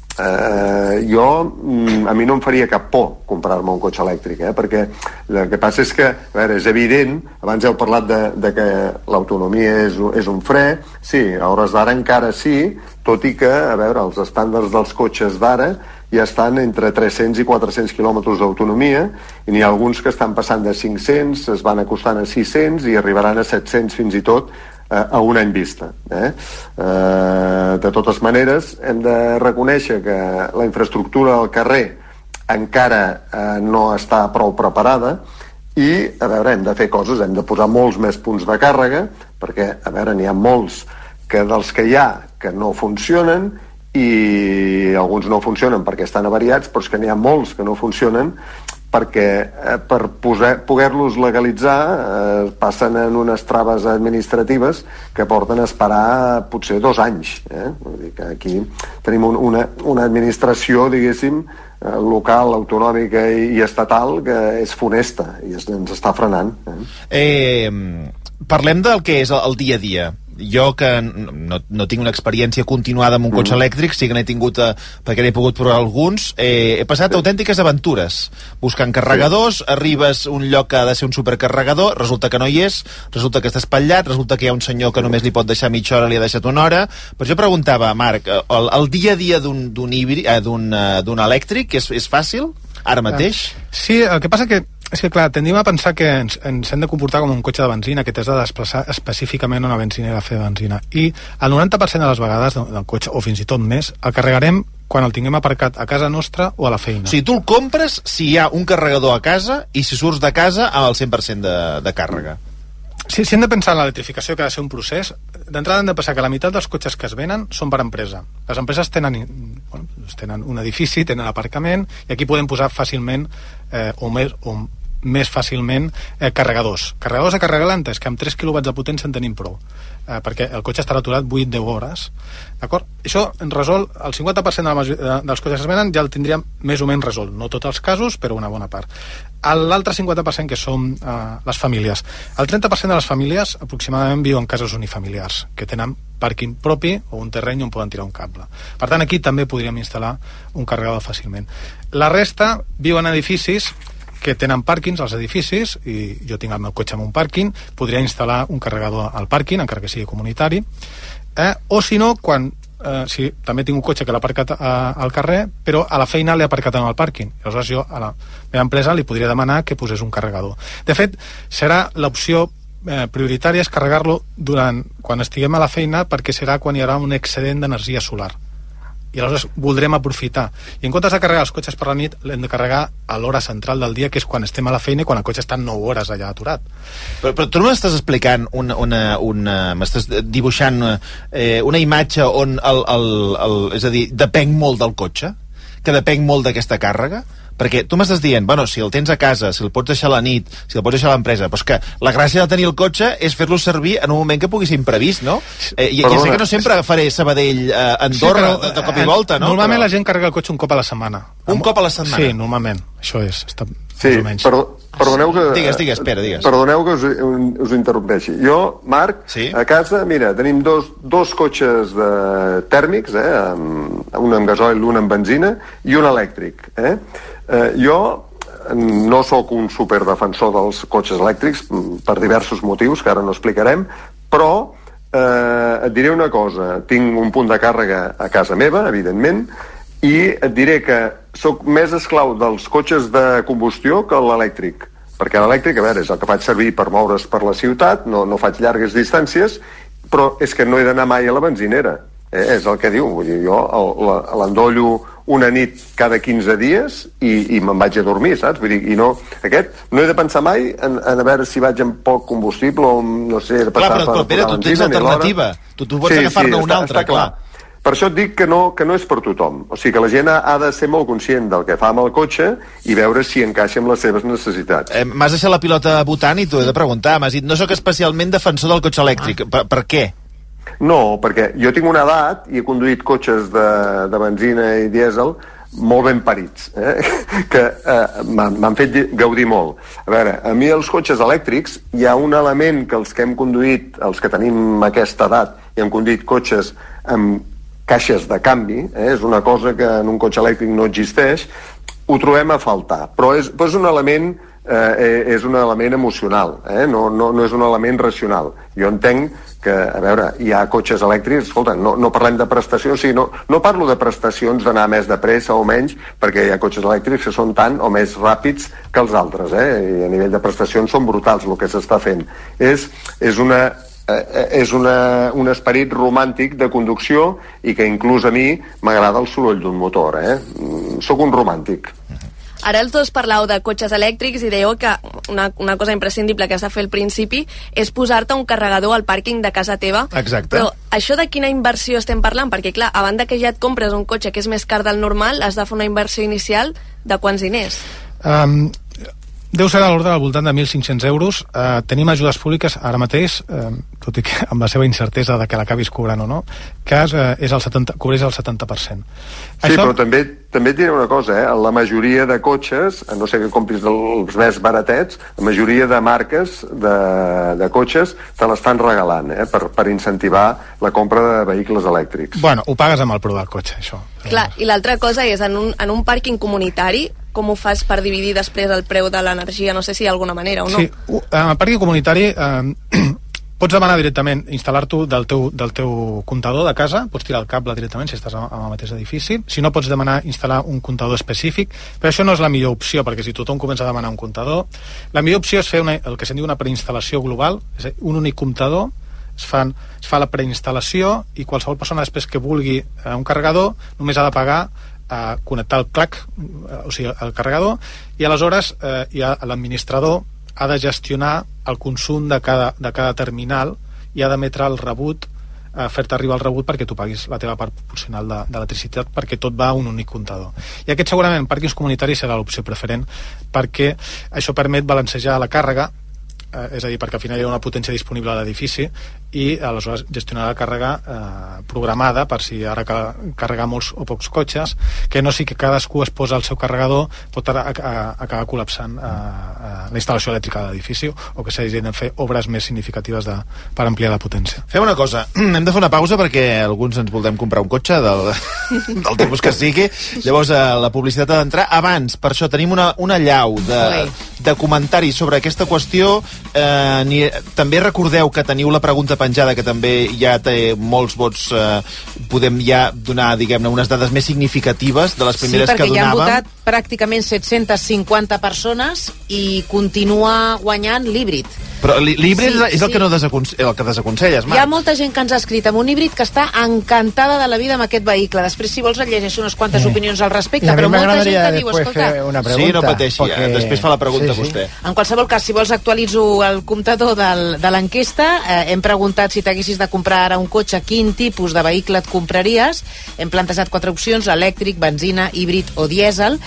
eh, jo, a mi no em faria cap por comprar-me un cotxe elèctric, eh? Perquè el que passa és que, a veure, és evident, abans heu parlat de, de que l'autonomia és, és un fre, sí, a hores d'ara encara sí, tot i que, a veure, els estàndards dels cotxes d'ara ja estan entre tres-cents i quatre-cents quilòmetres d'autonomia, i n'hi ha alguns que estan passant de cinc-cents, es van acostant a sis-cents i arribaran a set-cents fins i tot eh, a un any vista. Eh? Eh, de totes maneres, hem de reconèixer que la infraestructura al carrer encara eh, no està prou preparada i, a veure, hem de fer coses, hem de posar molts més punts de càrrega, perquè, a veure, n'hi ha molts que dels que hi ha que no funcionen i alguns no funcionen perquè estan avariats, però és que n'hi ha molts que no funcionen perquè eh, per poder-los legalitzar eh, passen en unes traves administratives que porten a esperar potser dos anys. Eh? Vull dir que aquí tenim un, una, una administració, diguéssim, eh, local, autonòmica i, i estatal que és funesta i es, ens està frenant. Eh? Eh, parlem del que és el dia a dia. Jo que no, no tinc una experiència continuada amb un cotxe mm. elèctric, sí que n'he tingut eh, perquè n'he pogut provar alguns, eh, he passat sí. autèntiques aventures buscant carregadors, sí. arribes a un lloc que ha de ser un supercarregador, resulta que no hi és, resulta que està espatllat, resulta que hi ha un senyor que només li pot deixar mitja hora, li ha deixat una hora. Per això preguntava, Marc, el, el dia a dia d'un d'un híbrid, eh, d'un d'un elèctric és, és fàcil ara mateix? Sí, el que passa que és que, clar, tendim a pensar que ens, ens hem de comportar com un cotxe de benzina, que t'has de desplaçar específicament a una benzinera a fer benzina. I el noranta per cent de les vegades del, del cotxe, o fins i tot més, el carregarem quan el tinguem aparcat a casa nostra o a la feina. O sigui, tu el compres si hi ha un carregador a casa i si surts de casa amb el cent per cent de, de càrrega. Si, si hem de pensar en l'electrificació, que ha de ser un procés, d'entrada hem de pensar que la meitat dels cotxes que es venen són per empresa. Les empreses tenen, bueno, tenen un edifici, tenen aparcament, i aquí podem posar fàcilment eh, o més... O més fàcilment eh, carregadors. Carregadors de càrrega lenta, és que amb tres quilowatts de potència en tenim prou, eh, perquè el cotxe estarà aturat vuit a deu hores. D'acord? Això ens resol, el cinquanta per cent de la, de, dels cotxes que es venen ja el tindríem més o menys resolt. No tots els casos, però una bona part. L'altre cinquanta per cent que són eh, les famílies. El trenta per cent de les famílies aproximadament viuen en cases unifamiliars, que tenen pàrquing propi o un terreny on poden tirar un cable. Per tant, aquí també podríem instal·lar un carregador fàcilment. La resta viuen en edificis que tenen pàrquings als edificis, i jo tinc el meu cotxe en un pàrquing, podria instal·lar un carregador al pàrquing, encara que sigui comunitari, eh? o si no, quan eh, si també tinc un cotxe que l'ha aparcat a, al carrer, però a la feina l'he aparcat en el pàrquing. Aleshores jo a la meva empresa li podria demanar que posés un carregador. De fet, serà l'opció eh, prioritària és carregar-lo durant quan estiguem a la feina, perquè serà quan hi haurà un excedent d'energia solar. I aleshores voldrem aprofitar. I en comptes de carregar els cotxes per la nit, l'hem de carregar a l'hora central del dia, que és quan estem a la feina i quan el cotxe està nou hores allà aturat. Però, però tu no m'estàs explicant una, una, una m'estàs dibuixant eh, una imatge on el, el, el, és a dir, depenc molt del cotxe? Que depenc molt d'aquesta càrrega? Perquè tu m'estàs dient, bueno, si el tens a casa, si el pots deixar a la nit, si el pots deixar a l'empresa, però és que la gràcia de tenir el cotxe és fer-lo servir en un moment que pugui ser imprevist, no? Eh, I ja sé que no sempre faré Sabadell, eh, Andorra, sí, de, de cop i volta, no? Normalment però... la gent carrega el cotxe un cop a la setmana. Un cop a la setmana? Sí, normalment. Això és, està sí, més o menys. Perdó, perdoneu que... Digues, digues, espera, digues. Perdoneu que us, us interrompeixi. Jo, Marc, sí? a casa, mira, tenim dos, dos cotxes de tèrmics, eh, amb, un amb gasoil, un amb benzina, i un elèctric. Eh? Eh, jo no sóc un superdefensor dels cotxes elèctrics per diversos motius, que ara no explicarem, però eh, et diré una cosa. Tinc un punt de càrrega a casa meva, evidentment, i et diré que sóc més esclau dels cotxes de combustió que l'elèctric. Perquè l'elèctric, a veure, és el que faig servir per moure's per la ciutat, no, no faig llargues distàncies, però és que no he d'anar mai a la benzinera. Eh, és el que diu. Vull dir, jo l'endollo una nit cada quinze dies i, i me'n vaig a dormir, saps? Vull dir, i no, aquest, no he de pensar mai en, en a veure si vaig amb poc combustible o, no sé, de passar... Clar, però, però Pere, tu tens alternativa. Tu, tu pots sí, agafar-ne sí, una altra, està clar. clar. Per això et dic que no, que no és per tothom. O sigui que la gent ha, ha de ser molt conscient del que fa amb el cotxe i veure si encaixa amb les seves necessitats. Eh, M'has deixat la pilota votant i t'ho he de preguntar. M'has dit, no sóc especialment defensor del cotxe elèctric. Per, per què? No, perquè jo tinc una edat i he conduït cotxes de, de benzina i dièsel molt ben parits, eh? que eh, m'han fet gaudir molt. A veure, a mi els cotxes elèctrics hi ha un element que els que hem conduït, els que tenim aquesta edat i hem conduït cotxes amb caixes de canvi, eh? És una cosa que en un cotxe elèctric no existeix, ho trobem a faltar, però és, però és un element eh, és un element emocional, eh? no, no, no és un element racional. Jo entenc que, a veure, hi ha cotxes elèctrics, escolta, no, no parlem de prestacions, sí, no, no parlo de prestacions d'anar més de pressa o menys, perquè hi ha cotxes elèctrics que són tant o més ràpids que els altres, eh? I a nivell de prestacions són brutals el que s'està fent. És, és una... Eh, és una, un esperit romàntic de conducció i que inclús a mi m'agrada el soroll d'un motor, eh? Soc un romàntic. Ara els dos parlau de cotxes elèctrics i dèieu que una, una cosa imprescindible que has de fer al principi és posar-te un carregador al pàrquing de casa teva. Exacte. Però això de quina inversió estem parlant? Perquè clar, a banda que ja et compres un cotxe que és més car del normal, has de fer una inversió inicial de quants diners? Um, deu ser a l'ordre al voltant de mil cinc-cents euros. Uh, tenim ajudes públiques ara mateix, uh, tot i que amb la seva incertesa de que l'acabis cobrant o no, que és, uh, és el setanta, cobreix el setanta per cent. Sí, Això... però també, també et diré una cosa, eh? La majoria de cotxes, a no ser que compris els més baratets, la majoria de marques de, de cotxes te l'estan regalant, eh? Per, per incentivar la compra de vehicles elèctrics. Bueno, ho pagues amb el preu del cotxe, això. Clar, i l'altra cosa és, en un, en un pàrquing comunitari, com ho fas per dividir després el preu de l'energia? No sé si hi ha alguna manera o no. Sí, en el pàrquing comunitari eh, pots demanar directament instal·lar-t'ho del teu, del teu comptador de casa, pots tirar el cable directament si estàs en el mateix edifici. Si no, pots demanar instal·lar un comptador específic, però això no és la millor opció, perquè si tothom comença a demanar un comptador, la millor opció és fer una, el que se'n diu una preinstal·lació global, és a dir, un únic comptador, es, fan, es fa la preinstal·lació i qualsevol persona després que vulgui eh, un carregador només ha de pagar a connectar el clac, o sigui, el carregador, i aleshores eh, ja l'administrador ha de gestionar el consum de cada, de cada terminal i ha d'emetre el rebut, eh, fer-te arribar el rebut perquè tu paguis la teva part proporcional d'electricitat, perquè tot va a un únic comptador. I aquest segurament en pàrquings comunitaris serà l'opció preferent, perquè això permet balancejar la càrrega, eh, és a dir, perquè al final hi ha una potència disponible a l'edifici i aleshores gestionar la càrrega eh, programada per si ara cal carregar molts o pocs cotxes, que no sigui que cadascú es posa el seu carregador, pot a, a, a, acabar col·lapsant eh, eh, la instal·lació elèctrica de l'edifici o que s'hagin de fer obres més significatives de, per ampliar la potència. Fem una cosa, hem de fer una pausa perquè alguns ens voldrem comprar un cotxe del, del tipus que sigui, llavors eh, la publicitat ha d'entrar. Abans, per això, tenim una, una llau de, de comentaris sobre aquesta qüestió. Eh, ni, també recordeu que teniu la pregunta penjada, que també ja té molts vots, eh, podem ja donar, diguem-ne, unes dades més significatives de les primeres sí, que donàvem. Sí, perquè ja han votat pràcticament set-centes cinquanta persones i continua guanyant l'híbrid. Però l'híbrid sí, és el sí. que, no desaconsell, el que desaconselles, Marc. Hi ha molta gent que ens ha escrit amb un híbrid que està encantada de la vida amb aquest vehicle. Després, si vols, et llegeixo unes quantes sí. opinions al respecte, però molta gent que diu, escolta... Una pregunta, sí, no pateixi, porque... després fa la pregunta sí, sí. vostè. En qualsevol cas, si vols, actualitzo el comptador del, de l'enquesta. Eh, hem preguntat si t'haguessis de comprar ara un cotxe, quin tipus de vehicle et compraries. Hem plantejat quatre opcions, elèctric, benzina, híbrid o dièsel,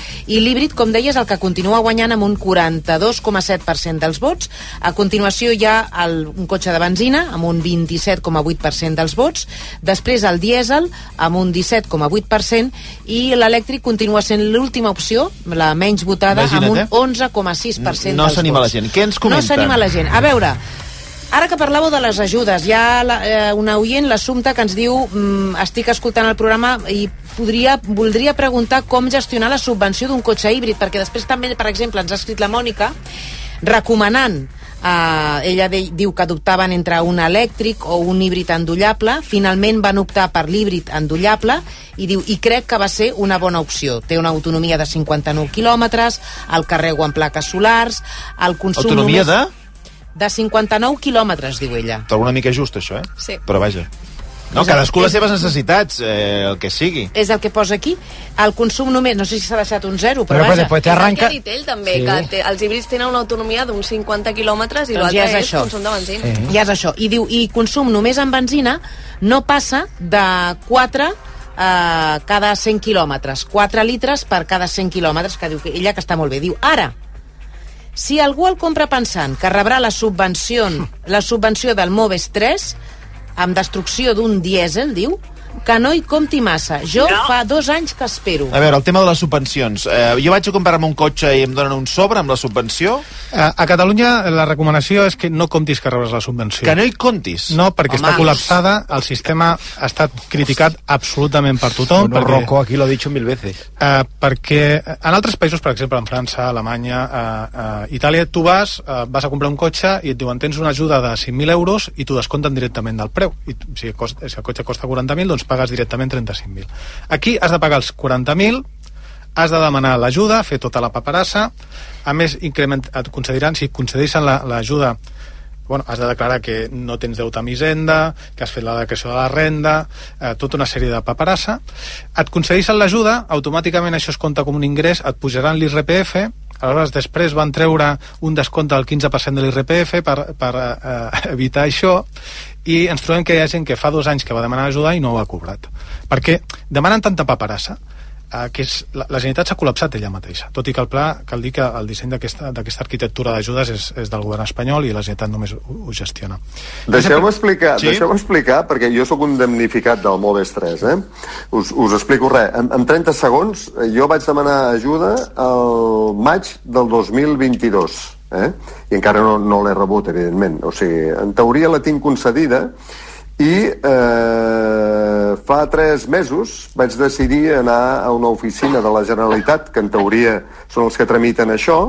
i l'híbrid, com deies, el que continua guanyant amb un quaranta-dos coma set per cent dels vots. A continuació hi ha el, un cotxe de benzina amb un vint-i-set coma vuit per cent dels vots, després el dièsel amb un disset coma vuit per cent i l'elèctric continua sent l'última opció, la menys votada, Imagina't, amb un eh? onze coma sis per cent no dels vots. No s'anima la gent. Què ens comenten? No s'anima la gent. A veure, ara que parlàveu de les ajudes, hi ha la, eh, una oient, l'Assumpta, que ens diu mm, estic escoltant el programa i podria, voldria preguntar com gestionar la subvenció d'un cotxe híbrid, perquè després també, per exemple, ens ha escrit la Mònica recomanant, eh, ella de, diu que adoptaven entre un elèctric o un híbrid endollable, finalment van optar per l'híbrid endollable i diu, i crec que va ser una bona opció. Té una autonomia de cinquanta-nou quilòmetres, el carrego en plaques solars, el consum autonomia només... de? De cinquanta-nou quilòmetres, diu ella. Està una mica just, això, eh? Sí. Però vaja. No, cadascú les seves necessitats, eh, el que sigui. És el que posa aquí. El consum només, no sé si s'ha deixat un zero, però, però vaja. Pues te arranca... És el que ha dit ell, també, sí. que té, els híbrids tenen una autonomia d'uns cinquanta quilòmetres i doncs l'altre ja és, és això. consum de benzina. Sí. Ja és això. I diu, i consum només en benzina no passa de quatre eh, cada cent quilòmetres. quatre litres per cada cent quilòmetres, que diu que ella que està molt bé. Diu, ara, si algú el compra pensant que rebrà la subvenció, la subvenció del Moves tres amb destrucció d'un dièsel, diu, que no hi compti massa. Jo no. fa dos anys que espero. A veure, el tema de les subvencions. Eh, jo vaig a comprar-me un cotxe i em donen un sobre amb la subvenció? A, a Catalunya la recomanació és que no comptis que rebràs la subvenció. Que no hi comptis? No, perquè Home. està col·lapsada, el sistema ha estat criticat absolutament per tothom. Bueno, perquè, Rocco aquí lo ha dicho mil veces. Eh, perquè en altres països, per exemple, en França, Alemanya, eh, eh, Itàlia, tu vas, eh, vas a comprar un cotxe i et diuen tens una ajuda de cinc mil euros i t'ho descompten directament del preu. I si, cost, si el cotxe costa quaranta mil, doncs pagues directament trenta-cinc mil. Aquí has de pagar els quaranta mil, has de demanar l'ajuda, fer tota la paperassa, a més increment, et concediran, si concedeixen l'ajuda, bueno, has de declarar que no tens deute amb Hisenda, que has fet la declaració de la renda, eh, tota una sèrie de paperassa. Et concedeixen l'ajuda, automàticament això es compta com un ingrés, et pujaran l'I R P F, aleshores després van treure un descompte del quinze per cent de l'I R P F per, per eh, evitar això, i ens trobem que hi ha gent que fa dos anys que va demanar ajuda i no ho ha cobrat. Perquè demanen tanta paperassa eh, que és, la, la Generalitat s'ha col·lapsat ella mateixa, tot i que el pla, cal dir que el disseny d'aquesta arquitectura d'ajudes és, és del govern espanyol i la Generalitat només ho, ho gestiona. Deixeu-me explicar, sí? deixeu explicar, perquè jo sóc un damnificat del Moves tres, eh? Us, us explico res. En, en trenta segons, jo vaig demanar ajuda al maig del dos mil vint-i-dos. Eh? I encara no, no l'he rebut, evidentment. O sigui, en teoria la tinc concedida i eh, fa tres mesos vaig decidir anar a una oficina de la Generalitat, que en teoria són els que tramiten això.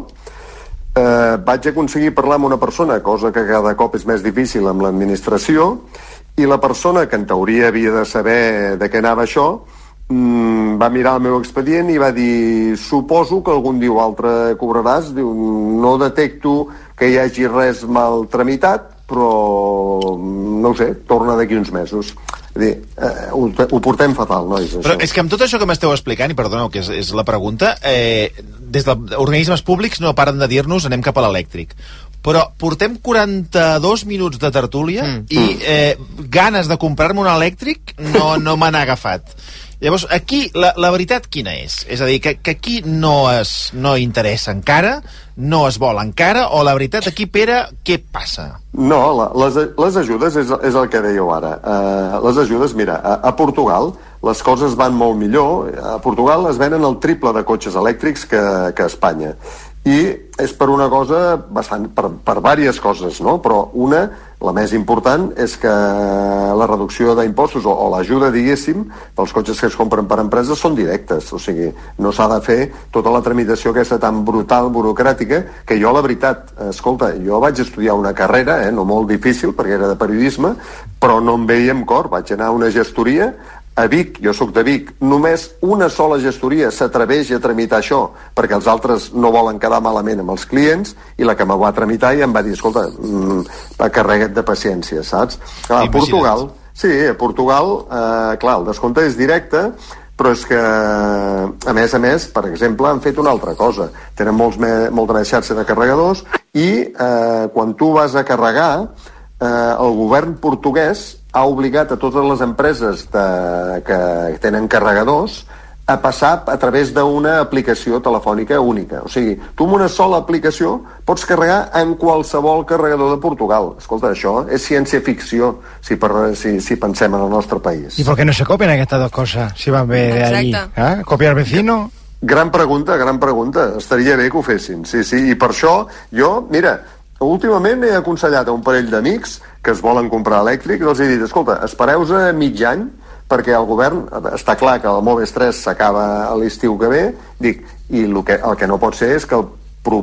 Eh, vaig aconseguir parlar amb una persona, cosa que cada cop és més difícil amb l'administració, i la persona que en teoria havia de saber de què anava això Mm, va mirar el meu expedient i va dir suposo que algun dia o altre cobraràs. Diu, no detecto que hi hagi res mal tramitat, però no ho sé, torna d'aquí uns mesos. És dir, eh, ho, ho portem fatal, nois, això. Però és que amb tot això que m'esteu explicant, i perdoneu que és, és la pregunta, eh, des d'organismes públics no paren de dir-nos anem cap a l'elèctric. Però portem quaranta-dos minuts de tertúlia mm. i eh, ganes de comprar-me un elèctric no, no m'han agafat. Llavors, aquí, la, la veritat quina és? És a dir, que, que aquí no es no interessa encara, no es vol encara, o la veritat aquí, Pere, què passa? No, la, les, les ajudes és, és el que dèieu ara. Uh, les ajudes, mira, a, a Portugal les coses van molt millor. A Portugal es venen el triple de cotxes elèctrics que, que a Espanya. I és per una cosa bastant, per, per diverses coses, no? Però una, la més important, és que la reducció d'impostos o, o l'ajuda, diguéssim, pels cotxes que es compren per empreses són directes, o sigui, no s'ha de fer tota la tramitació aquesta tan brutal, burocràtica, que jo, la veritat, escolta, jo vaig estudiar una carrera, eh, no molt difícil, perquè era de periodisme, però no em veia amb cor, vaig anar a una gestoria. A Vic, jo sóc de Vic, només una sola gestoria s'atreveix a tramitar això, perquè els altres no volen quedar malament amb els clients, i la que me va tramitar i em va dir, escolta, mmm, carrega't de paciència, saps? A Portugal, sí, a Portugal, eh, clar, el descompte és directe, però és que, a més a més, per exemple, han fet una altra cosa. Tenen molts me, molta més xarxa de carregadors i eh, quan tu vas a carregar, eh, el govern portuguès ha obligat a totes les empreses de, que tenen carregadors a passar a través d'una aplicació telefònica única. O sigui, tu amb una sola aplicació pots carregar en qualsevol carregador de Portugal. Escolta, això és ciència-ficció, si, per, si, si pensem en el nostre país. ¿Y por qué no se copian estas dos cosas? Si van bé de allí. ¿Ah? ¿Copiar vecino? Gran pregunta, gran pregunta. Estaria bé que ho fessin. Sí, sí, i per això jo, mira, últimament he aconsellat a un parell d'amics que es volen comprar elèctric, els he dit, escolta, espereu-vos a mig any, perquè el govern, està clar que el Moves tres s'acaba a l'estiu que ve, dic, i el que, el que no pot ser és que el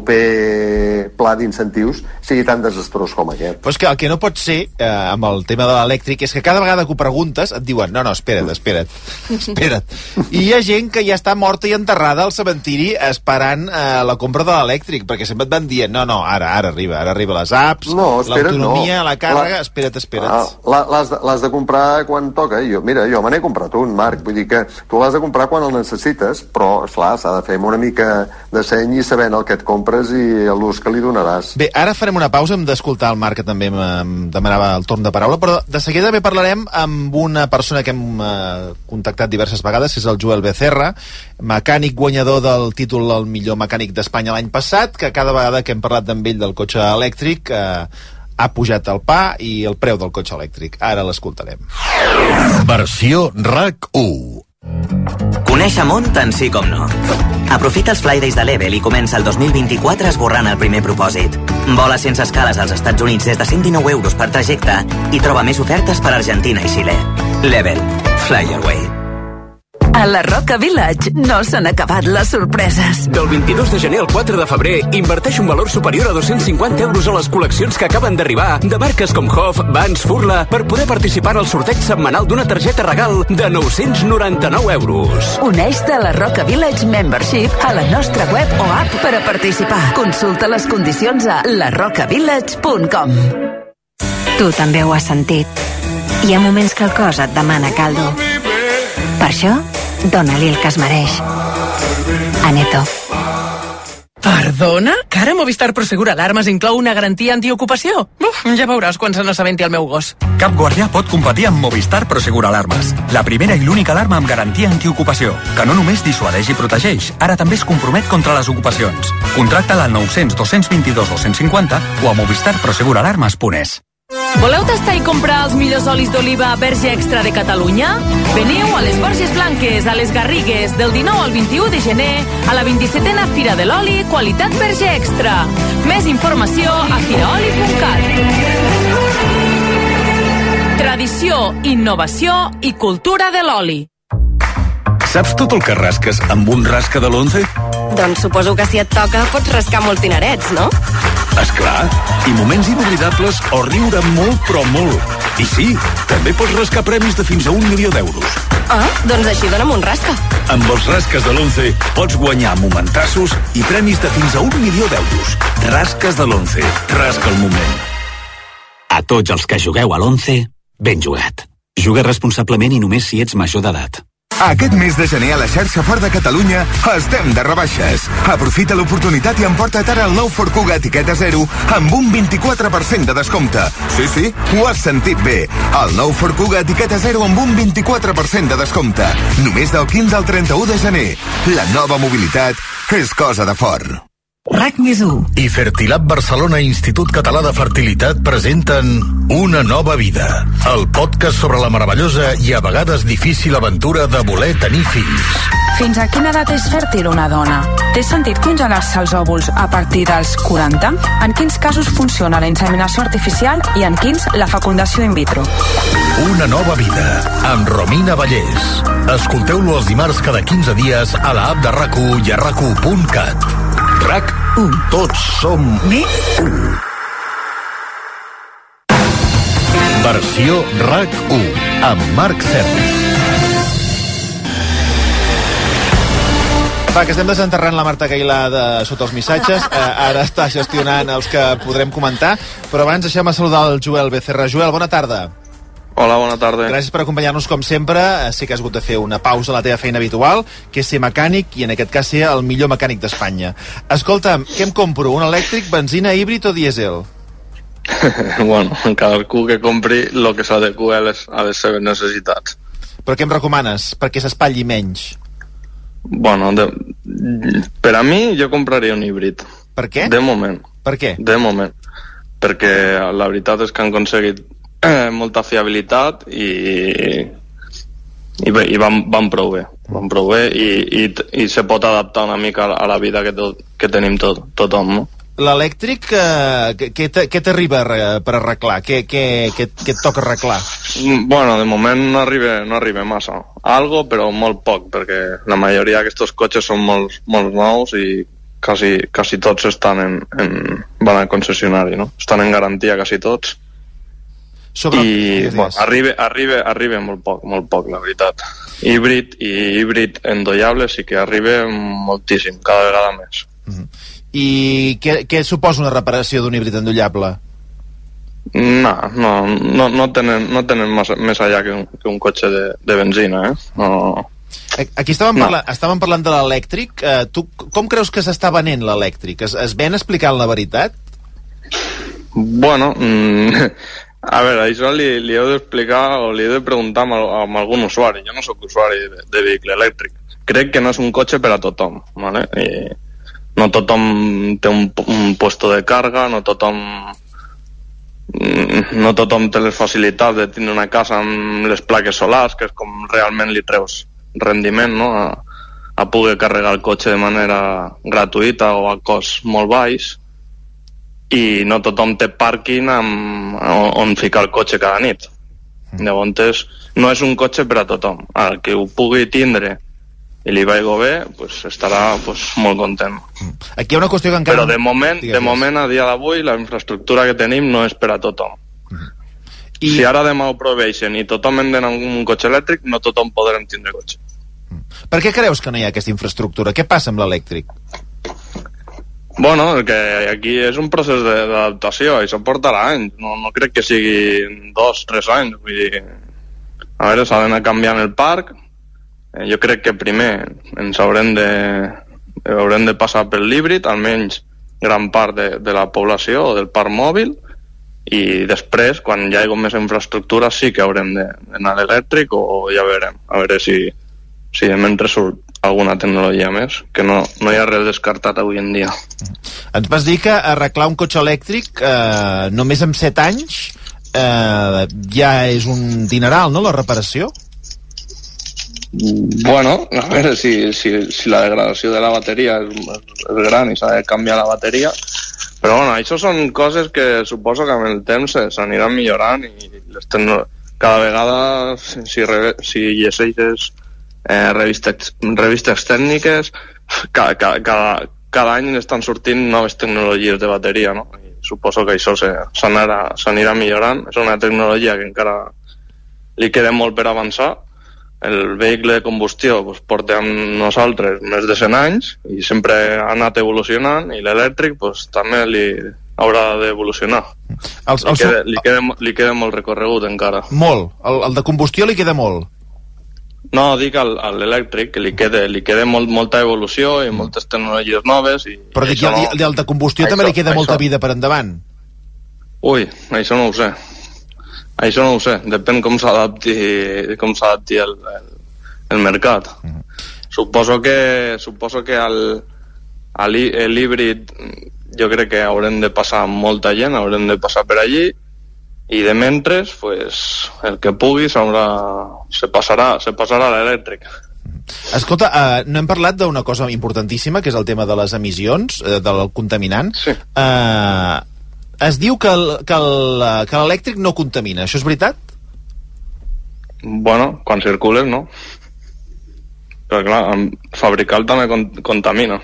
proper pla d'incentius sigui tan desastrós com aquest. Però és que el que no pot ser, eh, amb el tema de l'elèctric, és que cada vegada que ho preguntes et diuen, no, no, espera't, espera't, espera't. I hi ha gent que ja està morta i enterrada al cementiri esperant eh, la compra de l'elèctric, perquè sempre et van dient, no, no, ara, ara arriba, ara arriba les apps, no, l'autonomia, no. la càrrega, la... espera't, espera't. Ah, l'has de, l'has de comprar quan toca. Jo, mira, jo me n'he comprat un, Marc, vull dir que tu l'has de comprar quan el necessites, però, esclar, s'ha de fer amb una mica de seny i sabent el que et compres i l'ús que li donaràs. Bé, ara farem una pausa, hem d'escoltar el Marc, que també em demanava el torn de paraula, però de seguida també parlarem amb una persona que hem eh, contactat diverses vegades, és el Joel Becerra, mecànic guanyador del títol al millor mecànic d'Espanya l'any passat, que cada vegada que hem parlat amb ell del cotxe elèctric eh, ha pujat el pa i el preu del cotxe elèctric. Ara l'escoltarem. Versió RAC u. Conèixer món tant sí com no. Aprofita els Fly Days de Level i comença el dos mil vint-i-quatre esborrant el primer propòsit. Vola sense escales als Estats Units des de cent dinou euros per trajecte i troba més ofertes per Argentina i Xile. Level. Fly your way. A la Roca Village no s'han acabat les sorpreses. Del vint-i-dos de gener al quatre de febrer, inverteix un valor superior a dos-cents cinquanta euros a les col·leccions que acaben d'arribar de marques com Hoff, Vans, Furla, per poder participar al sorteig setmanal d'una targeta regal de nou-cents noranta-nou euros. Uneix-te a la Roca Village Membership a la nostra web o app per a participar. Consulta les condicions a la roca village punt com. Tu també ho has sentit. Hi ha moments que el cos et demana caldo. Per això, dona-li el que es mereix. Aneto. Perdona? Que ara Movistar Prosegur Alarmes inclou una garantia antiocupació? Uf, ja veuràs quan se n'assabenti el meu gos. Cap guardià pot competir amb Movistar Prosegur Alarmes. La primera i l'única alarma amb garantia antiocupació, que no només dissuadeix i protegeix, ara també es compromet contra les ocupacions. Contracta-la al nou cents dos cents vint-i-dos dos cents cinquanta o a movistar prosegur alarmes punt es. Voleu tastar i comprar els millors olis d'oliva Verge Extra de Catalunya? Veniu a les Borges Blanques, a les Garrigues, del dinou al vint-i-u de gener, a la vint-i-setena Fira de l'Oli, qualitat Verge Extra. Més informació a firaoli punt cat. Tradició, innovació i cultura de l'oli. Saps tot el que rasques amb un rasca de l'Once? Doncs suposo que si et toca pots rascar molts dinerets, no? Esclar, i moments inoblidables o riure molt però molt. I sí, també pots rascar premis de fins a un milió d'euros. Ah, doncs així dona'm un rasca. Amb els rasques de l'Once pots guanyar momentassos i premis de fins a un milió d'euros. Rasques de l'Once. Rasca el moment. A tots els que jugueu a l'Once, ben jugat. Juga responsablement i només si ets major d'edat. Aquest mes de gener a la xarxa Ford de Catalunya estem de rebaixes. Aprofita l'oportunitat i emporta't ara el nou Ford Kuga etiqueta zero amb un vint-i-quatre per cent de descompte. Sí, sí, ho has sentit bé. El nou Ford Kuga etiqueta zero amb un vint-i-quatre per cent de descompte. Només del quinze al trenta-u de gener. La nova mobilitat és cosa de Ford. RAC més u i Fertilab Barcelona Institut Català de Fertilitat presenten Una nova vida, el podcast sobre la meravellosa i a vegades difícil aventura de voler tenir fills. Fins a quina edat és fèrtil una dona? Té sentit congelar-se els òvuls a partir dels quaranta? En quins casos funciona la inseminació artificial i en quins la fecundació in vitro? Una nova vida, amb Romina Vallès. Escolteu-lo els dimarts cada quinze dies a la app de RAC u i a rac u punt cat. RAC u. Tots som més u. Versió RAC u amb Marc Serra. Va, que estem desenterrant la Marta Cailà de sota els missatges. Eh, ara està gestionant els que podrem comentar. Però abans deixem saludar el Joel Becerra. Joel, bona tarda. Hola, bona tarda. Gràcies per acompanyar-nos com sempre. Sé que has hagut de fer una pausa a la teva feina habitual, que és ser mecànic i en aquest cas ser el millor mecànic d'Espanya. Escolta'm, què em compro? Un elèctric, benzina, híbrid o dièsel? Bueno, cadascú que compri el que s'adequa a les, a les seves necessitats. Però què em recomanes perquè s'espatlli menys? Bueno, de, per a mi jo compraria un híbrid. Per què? De moment. Per què? De moment. Perquè la veritat és que han aconseguit eh, molta fiabilitat i, i, bé, i van, van prou bé. Van prou bé i, i, i se pot adaptar una mica a la vida que, tot, que tenim tot, tothom, no? L'elèctric, eh, què t'arriba per arreglar? Què, què, què, què et toca arreglar? Bueno, de moment no arriba, no arriba massa. Algo, però molt poc, perquè la majoria d'aquests cotxes són molt, molt nous i quasi, quasi tots estan en, en, van al concessionari, no? Estan en garantia quasi tots. Sobre... I bueno, arriba, arriba, arriba molt poc, molt poc, la veritat. Híbrid i híbrid endollable sí que arriba moltíssim, cada vegada més. Mm-hmm. I què, què suposa una reparació d'un híbrid endollable? No, no, no, no tenen, no tenen massa, més allà que un, que un cotxe de, de benzina, eh? No. Aquí estàvem, no. parla, estàvem parlant de l'elèctric. Uh, tu com creus que s'està venent l'elèctric? Es, es ven explicant la veritat? Bueno, mm, a veure, això li, li heu d'explicar o li heu de preguntar amb, amb algun usuari. Jo no sóc usuari de, de vehicle elèctric. Crec que no és un cotxe per a tothom, ¿vale? I no tothom té un, un puesto de carga, no tothom no tothom té les facilitats de tenir una casa amb les plaques solars, que és com realment li treus rendiment, no? a, a poder carregar el cotxe de manera gratuïta o a cost molt baix, i no tothom té pàrquing amb, on ficar el cotxe cada nit. Llavors no és un cotxe per a tothom. El que ho pugui tindre i li vagi bé, pues estarà pues, molt content. Aquí hi ha una qüestió que encara... Però de moment, de moment a dia d'avui, la infraestructura que tenim no és per a tothom. I... Si ara demà ho proveixen i tothom en tenen un cotxe elèctric, no tothom podrem tindre cotxe. Per què creus que no hi ha aquesta infraestructura? Què passa amb l'elèctric? Bueno, que aquí és un procés d'adaptació, i això portarà anys. No, no crec que sigui dos, tres anys. Vull dir, a veure, s'ha d'anar canviant el parc. Jo crec que primer ens haurem de, haurem de passar per l'híbrid, almenys gran part de, de la població o del parc mòbil, i després, quan hi hagi més infraestructura, sí que haurem d'anar a l'elèctric o, o ja veurem, a veure si, si de mentre surt alguna tecnologia més, que no, no hi ha res descartat avui en dia. Ens vas dir que arreglar un cotxe elèctric eh, només amb set anys eh, ja és un dineral, no?, la reparació? Bueno, a veure si, si, si la degradació de la bateria és, és gran i s'ha de canviar la bateria, però bueno, això són coses que suposo que amb el temps s'aniran millorant i les tecno... cada vegada si, re... si llegeixes eh, revistes, revistes tècniques cada, cada, cada any estan sortint noves tecnologies de bateria, no? I suposo que això s'anirà millorant. És una tecnologia que encara li queda molt per avançar. El vehicle de combustió pues, porta amb nosaltres més de cent anys i sempre ha anat evolucionant, i l'elèctric pues, també li haurà d'evolucionar. Els, els... Li, queda, li, queda, li queda molt recorregut encara. Molt? El, el de combustió li queda molt? No, dic al, a l'elèctric, que li queda, li queda molt, molta evolució i moltes tecnologies noves. I, Però dic, el, no... el de combustió això, també li queda això... molta vida per endavant? Ui, això no ho sé. Això no ho sé, depèn com s'adapti com s'adapti el, el, el mercat. Mm. Suposo que suposo que el, el híbrid jo crec que haurem de passar molta gent, haurem de passar per allí, i de mentres, pues, el que pugui s'haurà, se passarà, se passarà a l'elèctric. Escolta, uh, no hem parlat d'una cosa importantíssima, que és el tema de les emissions, uh, del contaminant. Sí. Uh, Es diu que l'elèctric no contamina. Això és veritat? Bueno, quan circules, no. Però clar, fabricar també contamina.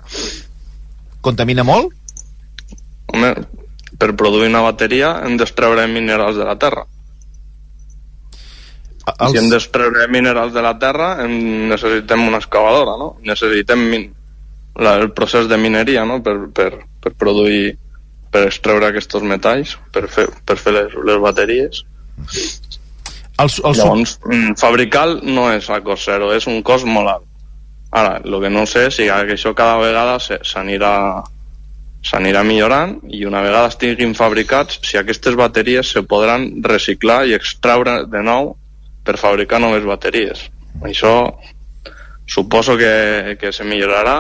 Contamina molt? Home, per produir una bateria hem d'extreure minerals de la terra. Els... Si hem d'extreure minerals de la terra necessitem una excavadora, no? Necessitem min... la, el procés de mineria, no? Per, per, per produir... per extreure aquests metalls, per fer, per fer les, les bateries. El, el Llavors, sub... fabricar no és a cost zero, és un cost molt alt. Ara, el que no sé és si això cada vegada s'anirà s'anirà millorant, i una vegada estiguin fabricats, si aquestes bateries se podran reciclar i extraure de nou per fabricar noves bateries. Això suposo que, que se millorarà,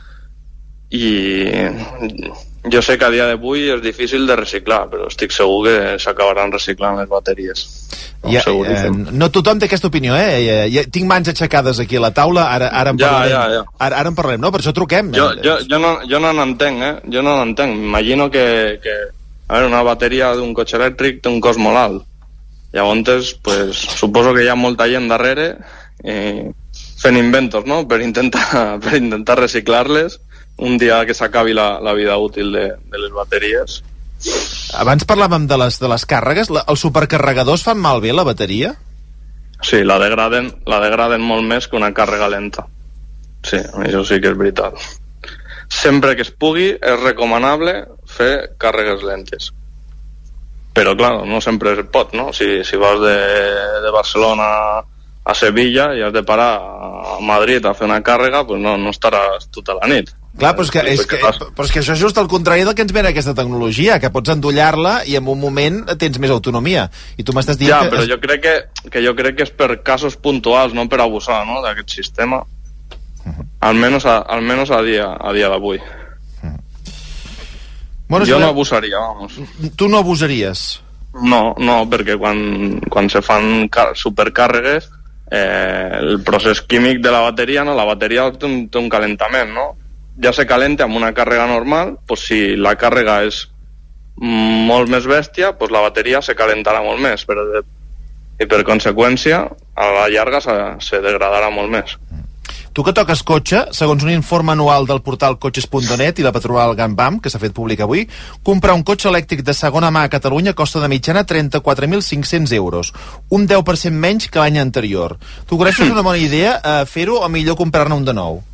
i jo sé que a dia d'avui és difícil de reciclar, però estic segur que s'acabaran reciclant les bateries. Ja, eh, no tothom té aquesta opinió, eh? Ja, ja, tinc mans aixecades aquí a la taula, ara, ara, en, ja, parlarem, ja, ja. Ara, ara en parlarem, no? Per això truquem. Jo, jo, jo no, jo no n'entenc, eh? Jo no n'entenc. M'imagino que, que a veure, una bateria d'un cotxe elèctric té un cost molt alt. Llavors, pues, suposo que hi ha molta gent darrere eh, fent inventos, no?, per intentar, per intentar reciclar-les un dia que s'acabi la, la vida útil de, de les bateries. Abans parlàvem de les, de les càrregues. La, els supercarregadors fan malbé la bateria? Sí, la degraden, la degraden molt més que una càrrega lenta. Sí, això sí que és veritat. Sempre que es pugui és recomanable fer càrregues lentes. Però, clar, no sempre es pot, no? Si, si vas de, de Barcelona a Sevilla i has de parar a Madrid a fer una càrrega, pues no, no estaràs tota la nit. Clar, però és, que, és que, però és que això és just el contrari del que ens ven aquesta tecnologia, que pots endollar-la i en un moment tens més autonomia. I tu m'estàs dient ja, que... però jo crec que, que jo crec que és per casos puntuals, no per abusar, no?, d'aquest sistema. Uh-huh. Almenys a, almenys a dia, a dia d'avui. Uh-huh. Bueno, jo si no abusaria, vamos. Tu no abusaries? No, no, perquè quan, quan se fan supercàrregues eh, el procés químic de la bateria, no? La bateria té un, té un calentament, no? Ja se calenta amb una càrrega normal, pues si la càrrega és molt més bèstia, pues la bateria se calentarà molt més, però de, i per conseqüència a la llarga se, se degradarà molt més. Tu que toques cotxe, segons un informe anual del portal cotxes punt net i la patronal Gambam, que s'ha fet públic avui, comprar un cotxe elèctric de segona mà a Catalunya costa de mitjana trenta-quatre mil cinc-cents euros, un deu per cent menys que l'any anterior. Tu creus que és una bona idea eh, fer-ho o millor comprar-ne un de nou?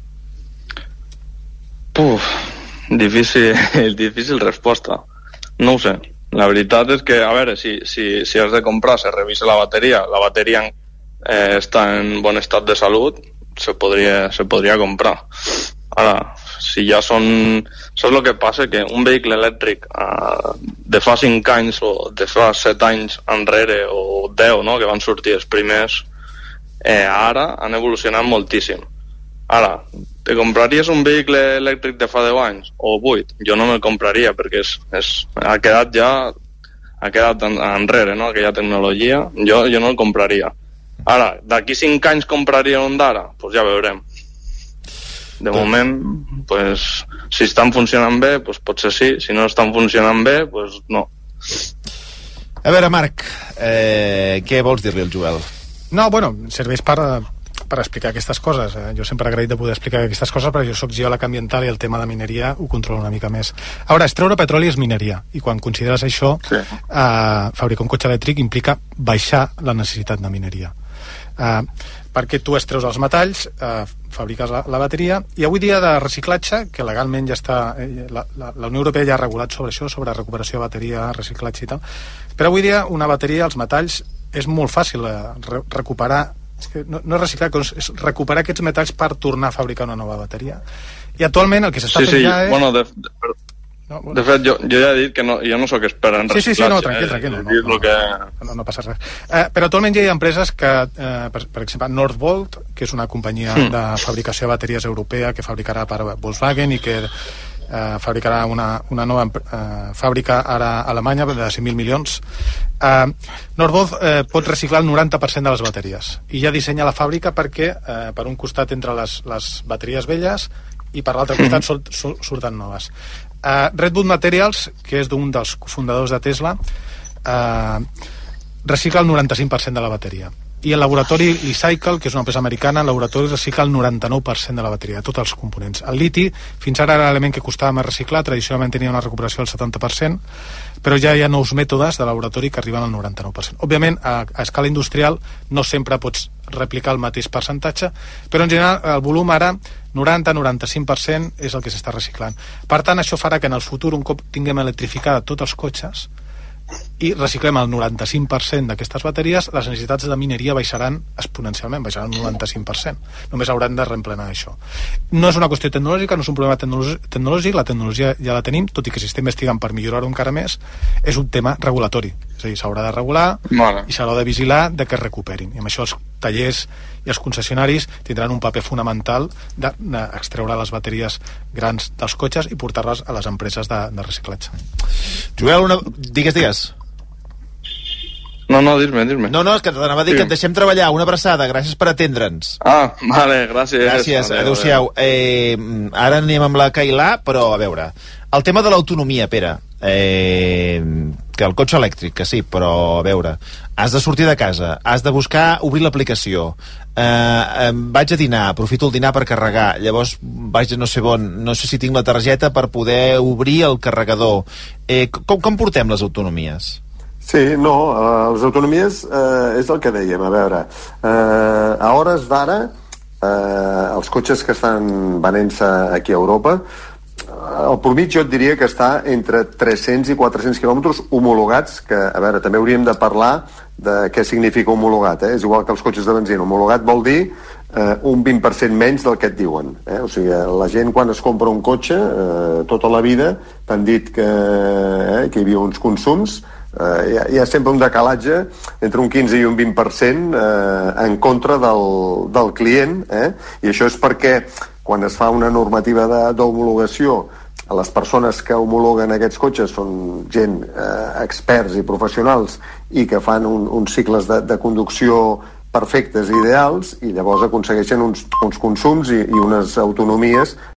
Uf, difícil, difícil resposta. No ho sé. La veritat és que, a veure, si, si, si has de comprar, se revisa la bateria, la bateria eh, està en bon estat de salut, se podria, se podria comprar. Ara, si ja són... Saps el que passa? Que un vehicle elèctric eh, de fa cinc anys o de fa set anys enrere o deu, no?, que van sortir els primers, eh, ara han evolucionat moltíssim. Ara, te compraries un vehicle elèctric de fa deu anys o vuit? Jo no me'l compraria perquè és, és, ha quedat ja ha quedat en, enrere, no?, aquella tecnologia. Jo, jo no el compraria. Ara, d'aquí cinc anys compraria un d'ara? Doncs pues ja veurem. De moment, pues, si estan funcionant bé, pues potser sí. Si no estan funcionant bé, pues no. A veure, Marc, eh, què vols dir-li al Joel? No, bueno, serveix per... per explicar aquestes coses. Jo sempre he agraït de poder explicar aquestes coses perquè jo soc geòleg ambiental i el tema de mineria ho controlo una mica més. Ara, extreure petroli és mineria i quan consideres això, sí. eh, fabricar un cotxe elèctric implica baixar la necessitat de mineria. Eh, perquè tu extreus els metalls, eh, fabriques la, la bateria, i avui dia de reciclatge, que legalment ja està... Eh, la, la, la Unió Europea ja ha regulat sobre això, sobre recuperació de bateria, reciclatge i tal, però avui dia una bateria, els metalls, és molt fàcil eh, re recuperar. És que no, no és reciclar, és recuperar aquests metalls per tornar a fabricar una nova bateria. I actualment el que s'està sí, fent sí, ja és... Bueno, de, de, no, bueno. de fet, jo, jo ja he dit que no, jo no sóc expert en sí, reciclatge. Sí, sí, no, tranquil, tranquil. No, no, no, que... no, no passa res. Eh, però actualment ja hi ha empreses que, eh, per, per exemple, Northvolt, que és una companyia mm. de fabricació de bateries europea que fabricarà per Volkswagen i que eh, fabricarà una, una nova eh, fàbrica ara a Alemanya de cinc mil milions. Eh, Northvolt eh, pot reciclar el noranta per cent de les bateries i ja dissenya la fàbrica perquè eh, per un costat entre les, les bateries velles i per l'altre costat surt, surten noves. eh, Redwood Materials, que és d'un dels fundadors de Tesla, eh, recicla el noranta-cinc per cent de la bateria, i el laboratori Li-Cycle, que és una empresa americana, el laboratori recicla el noranta-nou per cent de la bateria, tots els components. El liti, fins ara era l'element que costava més reciclar, tradicionalment tenia una recuperació del setanta per cent, però ja hi ha nous mètodes de laboratori que arriben al noranta-nou per cent. Òbviament, a, a escala industrial no sempre pots replicar el mateix percentatge, però en general el volum ara noranta a noranta-cinc per cent és el que s'està reciclant. Per tant, això farà que en el futur, un cop tinguem electrificada tots els cotxes i reciclem el noranta-cinc per cent d'aquestes bateries, les necessitats de mineria baixaran exponencialment, baixaran el noranta-cinc per cent. Només hauran de reemplenar això. No és una qüestió tecnològica, no és un problema tecnològic, la tecnologia ja la tenim, tot i que s'està investigant per millorar-ho encara més, és un tema regulatori. És a dir, s'haurà de regular vale. i s'haurà de vigilar de que es recuperin. I amb això els tallers i els concessionaris tindran un paper fonamental d'extreure les bateries grans dels cotxes i portar-les a les empreses de, de reciclatge. Joel, una... digues, digues. No, no, dir-me, dir-me. No, no, és que t'anava a dir sí. que et deixem treballar. Una abraçada, gràcies per atendre'ns. Ah, vale, gràcies. Gràcies, vale, adéu-siau. Eh, ara anem amb la Cailà, però a veure, el tema de l'autonomia, Pere, eh, que el cotxe elèctric, que sí, però a veure, has de sortir de casa, has de buscar obrir l'aplicació, eh, eh, vaig a dinar, aprofito el dinar per carregar, llavors vaig a no sé on, no sé si tinc la targeta per poder obrir el carregador. Eh, com, com portem les autonomies? Sí, no, uh, les autonomies uh, és el que dèiem, a veure, uh, a hores d'ara, uh, els cotxes que estan venent-se aquí a Europa, uh, el promig jo et diria que està entre tres-cents i quatre-cents quilòmetres homologats, que, a veure, també hauríem de parlar de què significa homologat, eh? És igual que els cotxes de benzina. Homologat vol dir uh, un vint per cent menys del que et diuen, eh? O sigui, la gent quan es compra un cotxe, uh, tota la vida t'han dit que, eh, que hi havia uns consums. Uh, hi, ha, hi ha sempre un decalatge entre un quinze i un vint per cent uh, en contra del, del client, eh? I això és perquè quan es fa una normativa d'homologació, les persones que homologuen aquests cotxes són gent eh, experts i professionals i que fan un, uns cicles de, de conducció perfectes i ideals, i llavors aconsegueixen uns, uns consums i, i unes autonomies